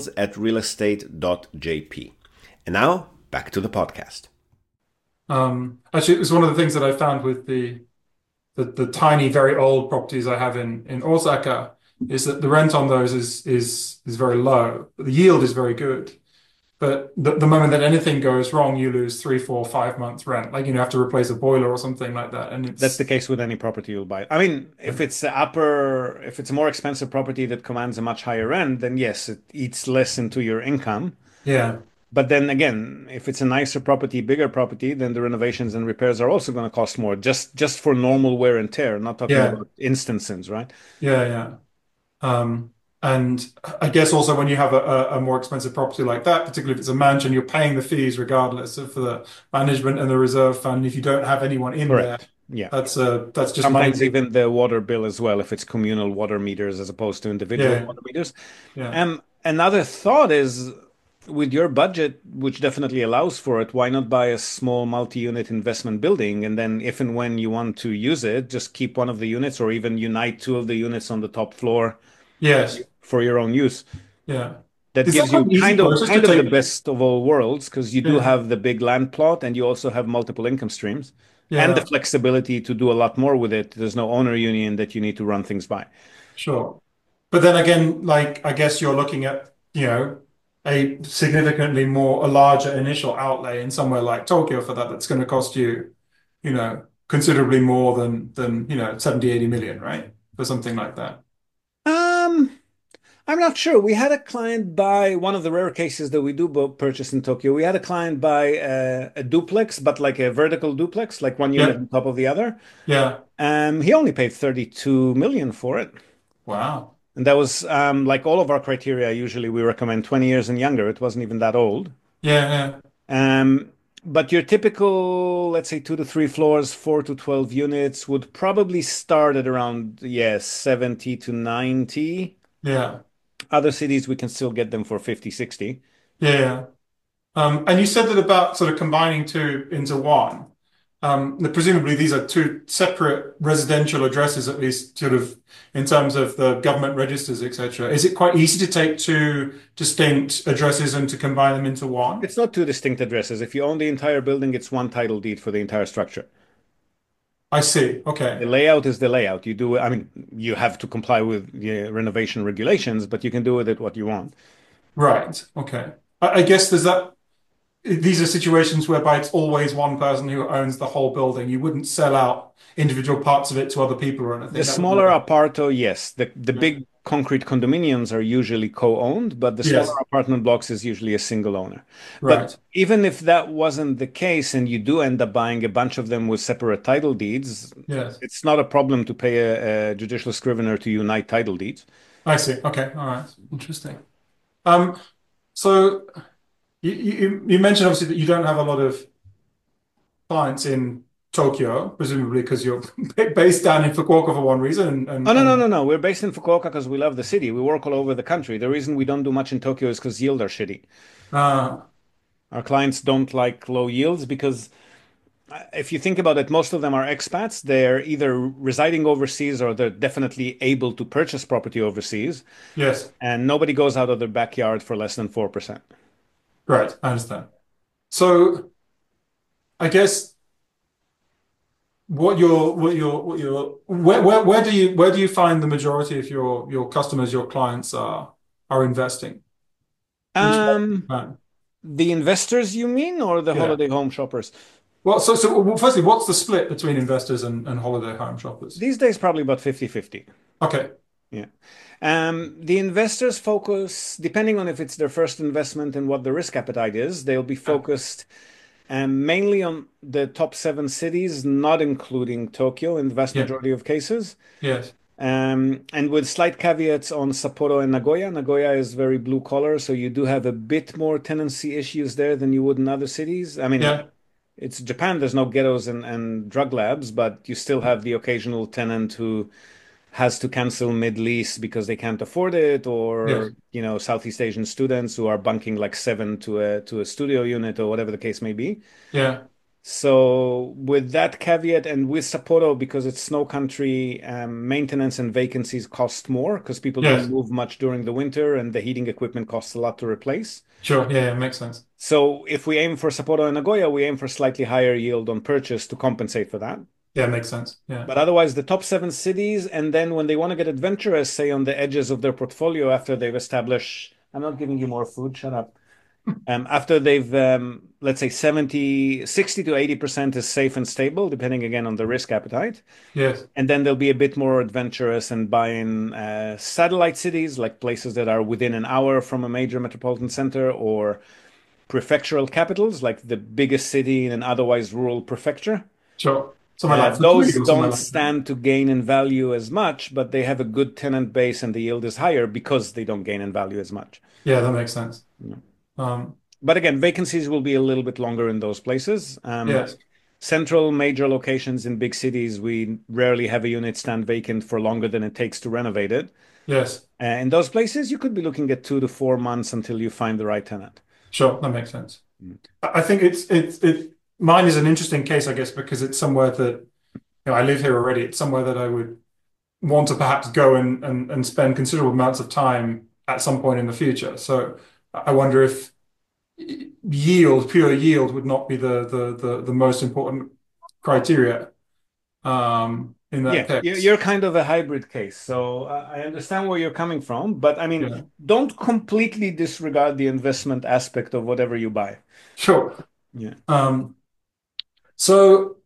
sales@realestate.jp. And now, back to the podcast. Actually, it was one of the things that I found with the tiny, very old properties I have in Osaka is that the rent on those is very low. The yield is very good. But the moment that anything goes wrong, you lose 3, 4, 5 months rent. Like, you have to replace a boiler or something like that. And that's the case with any property you'll buy. I mean, if it's a more expensive property that commands a much higher rent, then yes, it eats less into your income. Yeah. But then again, if it's a nicer property, bigger property, then the renovations and repairs are also going to cost more, just for normal wear and tear, not talking about instances, right? Yeah, yeah. And I guess also when you have a more expensive property like that, particularly if it's a mansion, you're paying the fees regardless of the management and the reserve fund. If you don't have anyone in there, that's just sometimes even the water bill as well, if it's communal water meters as opposed to individual water meters. Yeah. Another thought is, with your budget, which definitely allows for it, why not buy a small multi-unit investment building? And then if and when you want to use it, just keep one of the units or even unite two of the units on the top floor Yes. for your own use. Yeah. That Is that gives quite you an easy process to kind of the take? best of all worlds because you do Yeah. have the big land plot and you also have multiple income streams and the Yeah. flexibility to do a lot more with it. There's no owner union that you need to run things by. Sure. But then again, like I guess you're looking at, a significantly a larger initial outlay in somewhere like Tokyo for that that's going to cost you, considerably more than 70, 80 million, right? For something like that. Um, I'm not sure. We had a client buy one of the rare cases that we do purchase in Tokyo. We had a client buy a duplex, but like a vertical duplex, like one unit Yeah. on top of the other. Yeah. He only paid 32 million for it. Wow. And that was like all of our criteria. Usually we recommend 20 years and younger. It wasn't even that old. Yeah. Yeah. Um, but your typical, let's say 2 to 3 floors, 4 to 12 units would probably start at around, yes, 70 to 90. Yeah. Other cities, we can still get them for 50, 60. Yeah. And you said that about sort of combining two into one. Presumably these are two separate residential addresses, at least sort of in terms of the government registers, etc. Is it quite easy to take two distinct addresses and to combine them into one? It's not two distinct addresses. If you own the entire building, it's one title deed for the entire structure. I see. The Okay. layout is the layout. You do, I mean, you have to comply with the renovation regulations, but you can do with it what you want. Right. Okay. I guess these are situations whereby it's always one person who owns the whole building. You wouldn't sell out individual parts of it to other people or The anything. That would smaller never. aparto, yes. The Yeah. big concrete condominiums are usually co-owned, but the smaller Yes. apartment blocks is usually a single owner. But Right. even if that wasn't the case and you do end up buying a bunch of them with separate title deeds, Yes. it's not a problem to pay a judicial scrivener to unite title deeds. I see. Okay. All right. Interesting. Um, so you mentioned obviously that you don't have a lot of clients in Tokyo, presumably because you're based down in Fukuoka for one reason, Oh, no, no, no, no. We're based in Fukuoka because we love the city. We work all over the country. The reason we don't do much in Tokyo is because yields are shitty. uh, Our clients don't like low yields because if you think about it, most of them are expats. They're either residing overseas or they're definitely able to purchase property overseas, yes, and nobody goes out of their backyard for less than 4%. right, I understand. So I guess where do you find the majority of your customers, your clients are investing? Which part of Um, Japan? the investors, you mean, or the Yeah. holiday home shoppers? Well, well, firstly, what's the split between investors and holiday home shoppers? These days, probably about 50-50. Okay. Yeah. The investors focus, depending on if it's their first investment and what the risk appetite is, they'll be Yeah. focused mainly on the top 7 cities, not including Tokyo in the vast Yeah. majority of cases. Yes. And with slight caveats on Sapporo and Nagoya. Nagoya is very blue collar, so you do have a bit more tenancy issues there than you would in other cities. I mean, Yeah. it's Japan, there's no ghettos and drug labs, but you still have the occasional tenant who has to cancel mid-lease because they can't afford it, Yes. or Southeast Asian students who are bunking like 7 to a studio unit or whatever the case may be. Yeah. So with that caveat and with Sapporo, because it's snow country, maintenance and vacancies cost more because people don't Yes. move much during the winter and the heating equipment costs a lot to replace. Sure. Yeah. Makes sense. So if we aim for Sapporo and Nagoya, we aim for slightly higher yield on purchase to compensate for that. Yeah. Makes sense. Yeah. But otherwise, the top 7 cities, and then when they want to get adventurous, say on the edges of their portfolio after they've established, I'm not giving you more food, shut up. After they've, let's say 60 to 80% is safe and stable, depending again on the risk appetite. Yes. And then they'll be a bit more adventurous and buy in satellite cities, like places that are within an hour from a major metropolitan center, or prefectural capitals, like the biggest city in an otherwise rural prefecture. Sure. Somewhere like Fukui Those or somewhere don't like that. stand to gain in value as much, but they have a good tenant base and the yield is higher because they don't gain in value as much. Yeah, that makes sense. Yeah. Um, But again, vacancies will be a little bit longer in those places. yes. Central major locations in big cities, we rarely have a unit stand vacant for longer than it takes to renovate it. Yes. In those places, you could be looking at 2 to 4 months until you find the right tenant. Sure, that makes sense. Mm. I think mine is an interesting case, I guess, because it's somewhere that, I live here already. It's somewhere that I would want to perhaps go and spend considerable amounts of time at some point in the future. So I wonder if pure yield would not be the most important criteria in that Yeah, case. you're kind of a hybrid case. So I understand where you're coming from, but I mean, Yeah, don't completely disregard the investment aspect of whatever you buy. sure. Yeah. Um, so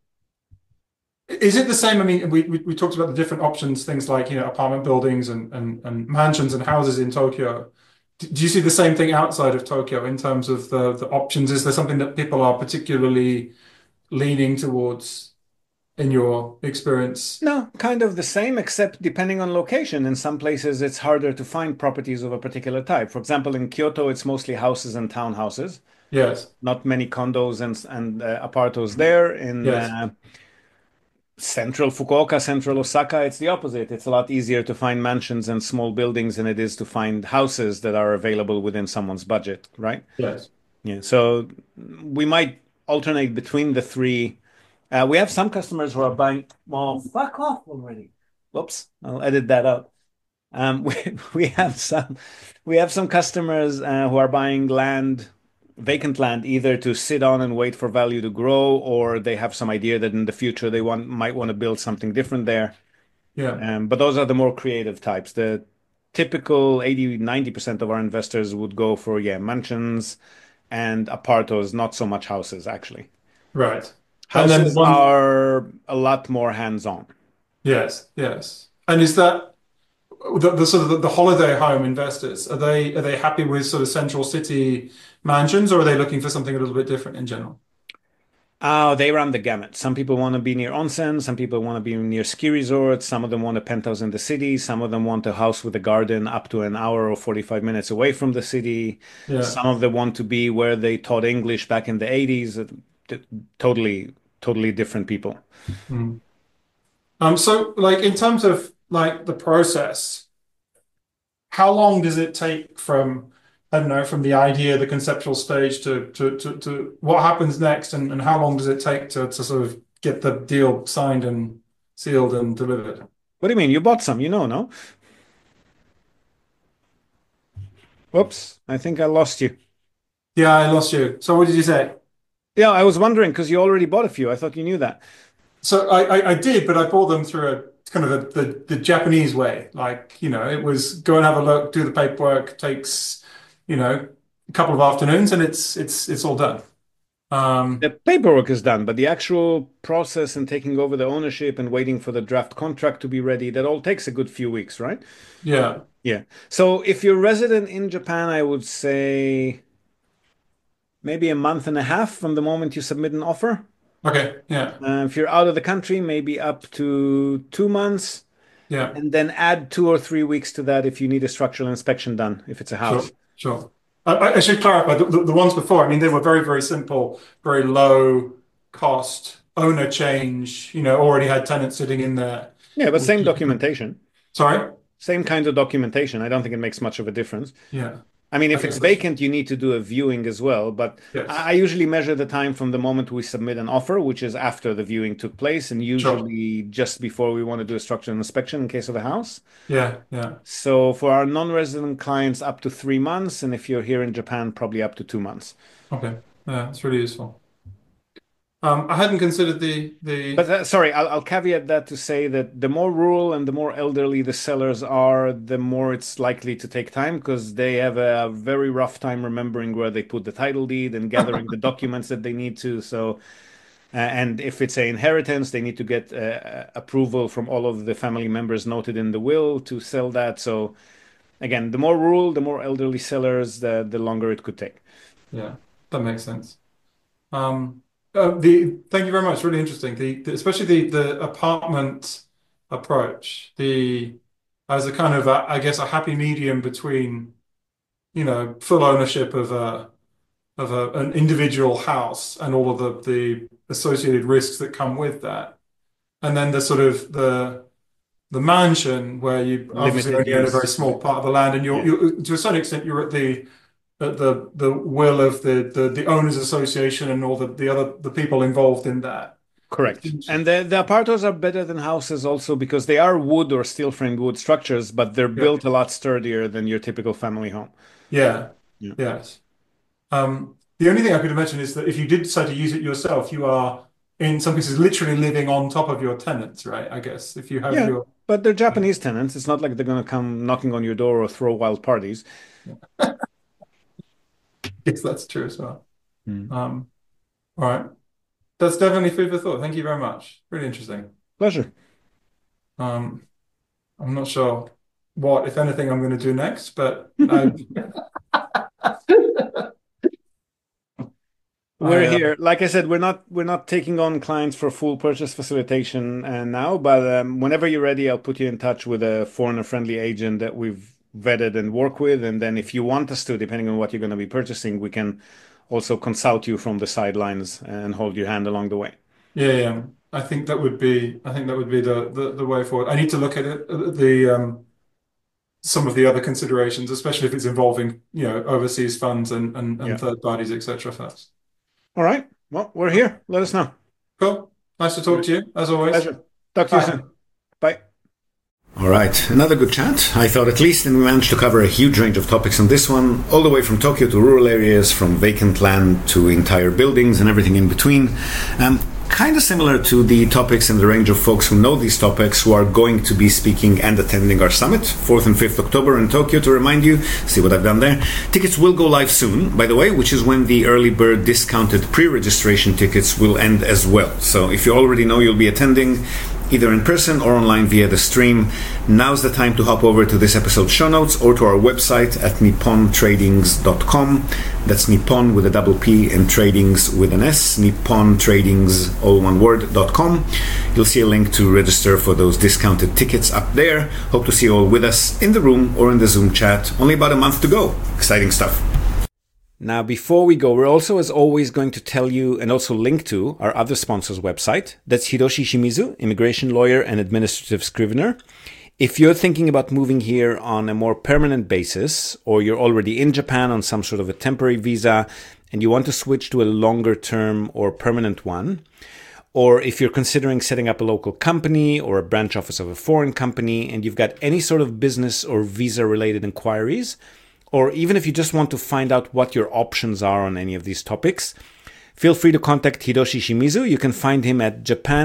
is it the same? I mean, we talked about the different options, things like, apartment buildings and mansions and houses in Tokyo. Do you see the same thing outside of Tokyo in terms of the options? Is there something that people are particularly leaning towards in your experience? No, kind of the same, except depending on location. In some places, it's harder to find properties of a particular type. For example, in Kyoto, it's mostly houses and townhouses, Yes. not many condos and apartos there. In Yes. central Fukuoka, central Osaka, it's the opposite. It's a lot easier to find mansions and small buildings than it is to find houses that are available within someone's budget, right? Yes. Yeah, so we might alternate between the three. We have some customers who are buying. Well, fuck off already. Whoops, I'll edit that out. We have some customers who are buying land, vacant land, either to sit on and wait for value to grow, or they have some idea that in the future they might want to build something different there. Yeah. But those are the more creative types. The typical 80-90% of our investors would go for, yeah, mansions and apartos, not so much houses, actually. Right. And then the Houses one, are a lot more hands-on. yes, yes. And is that the sort of the holiday home investors? Are they happy with sort of central city mansions, or are they looking for something a little bit different in general? Oh, they run the gamut. Some people want to be near onsen, some people want to be near ski resorts, some of them want a penthouse in the city, some of them want a house with a garden up to an hour or 45 minutes away from the city. Yeah. Some of them want to be where they taught English back in the 80s. Totally, totally different people. Mm. So like in terms of like the process, how long does it take from, I don't know, from the idea, the conceptual stage to what happens next, and how long does it take to sort of get the deal signed and sealed and delivered? What do you mean? You bought some, no? Whoops, I think I lost you. Yeah, I lost you. So what did you say? Yeah, I was wondering because you already bought a few. I thought you knew that. So I did, but I bought them through a kind of the Japanese way. Like, it was go and have a look, do the paperwork, takes, a couple of afternoons, and it's all done. Um, The paperwork is done, but the actual process and taking over the ownership and waiting for the draft contract to be ready, that all takes a good few weeks, right? yeah. Yeah. So if you're resident in Japan, I would say maybe a month and a half from the moment you submit an offer. Okay. Yeah. If you're out of the country, maybe up to 2 months, Yeah. and then add 2 or 3 weeks to that if you need a structural inspection done, if it's a Sure. house. Sure. I should clarify the ones before. I mean, they were very, very simple, very low cost owner change. Already had tenants sitting in there. Yeah, but same documentation, Sorry. same kind of documentation. I don't think it makes much of a difference. Yeah. I mean, if Okay. it's vacant, you need to do a viewing as well. But Yes. I usually measure the time from the moment we submit an offer, which is after the viewing took place, and Sure. usually just before we want to do a structural inspection in case of a house. Yeah. Yeah. So for our non-resident clients, up to 3 months, and if you're here in Japan, probably up to 2 months. Okay. Yeah, it's really useful. I hadn't considered the But sorry, I'll caveat that to say that the more rural and the more elderly the sellers are, the more it's likely to take time because they have a very rough time remembering where they put the title deed and gathering the documents that they need to. So, and if it's an inheritance, they need to get approval from all of the family members noted in the will to sell that. So, again, the more rural, the more elderly sellers, the longer it could take. Yeah, that makes sense. The Thank you very much. Really interesting. Especially the apartment approach. The As a kind of I guess a happy medium between full ownership of an individual house and all of the associated risks that come with that, and then the sort of the mansion where you obviously Limited only own a very use. small part of the land, and Yeah. you're to a certain extent you're at the at the will of the owners association and all the people involved in that. Correct. And the apartos are better than houses also because they are wood or steel framed wood structures, but they're built a lot sturdier than your typical family home. Yeah. Yes. The only thing I could mention is that if you did decide to use it yourself, you are in some cases literally living on top of your tenants, right? I guess if you have but they're Japanese tenants. It's not like they're going to come knocking on your door or throw wild parties. Yes, that's true as well. All right. That's definitely food for thought. Thank you very much. Really interesting. Pleasure. I'm not sure what, if anything, I'm going to do next, but we're here. Like I said, we're not taking on clients for full purchase facilitation now, but whenever you're ready, I'll put you in touch with a foreigner-friendly agent that we've vetted and work with, and then if you want us to, depending on what you're going to be purchasing, we can also consult you from the sidelines and hold your hand along the way. Yeah. I think that would be the way forward. I need to look at it, some of the other considerations, especially if it's involving overseas funds and third parties, etc. first. All right. Well, we're here. Let us know. Cool. Nice to talk to you as always. Pleasure. Talk to you soon. Bye. All right, another good chat, I thought at least, and we managed to cover a huge range of topics on this one, all the way from Tokyo to rural areas, from vacant land to entire buildings and everything in between. Kind of similar to the topics and the range of folks who know these topics who are going to be speaking and attending our summit, 4th and 5th October in Tokyo. To remind you, see what I've done there. Tickets will go live soon, by the way, which is when the early bird discounted pre-registration tickets will end as well. So if you already know you'll be attending, either in person or online via the stream, now's the time to hop over to this episode's show notes or to our website at nippontradings.com. That's Nippon with a double P and Tradings with an S, nippontradings, all one word.com. You'll see a link to register for those discounted tickets up there. Hope to see you all with us in the room or in the Zoom chat. Only about a month to go. Exciting stuff. Now, before we go, we're also, as always, going to tell you and also link to our other sponsor's website. That's Hiroshi Shimizu, immigration lawyer and administrative scrivener. If you're thinking about moving here on a more permanent basis, or you're already in Japan on some sort of a temporary visa and you want to switch to a longer term or permanent one, or if you're considering setting up a local company or a branch office of a foreign company and you've got any sort of business or visa related inquiries, or even if you just want to find out what your options are on any of these topics, feel free to contact Hiroshi Shimizu. You can find him at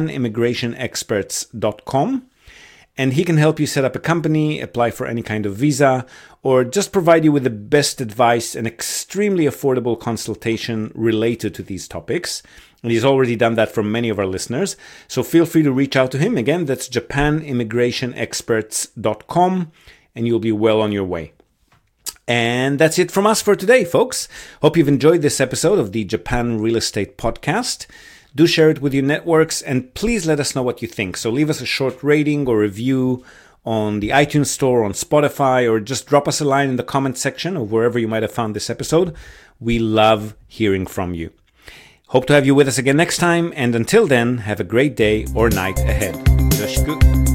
japanimmigrationexperts.com, and he can help you set up a company, apply for any kind of visa, or just provide you with the best advice and extremely affordable consultation related to these topics. And he's already done that for many of our listeners. So feel free to reach out to him. Again, that's japanimmigrationexperts.com, and you'll be well on your way. And that's it from us for today, folks. Hope you've enjoyed this episode of the Japan Real Estate Podcast. Do share it with your networks, and please let us know what you think. So leave us a short rating or review on the iTunes Store, on Spotify, or just drop us a line in the comment section of wherever you might have found this episode. We love hearing from you. Hope to have you with us again next time, and until then, have a great day or night ahead. Yoroshiku.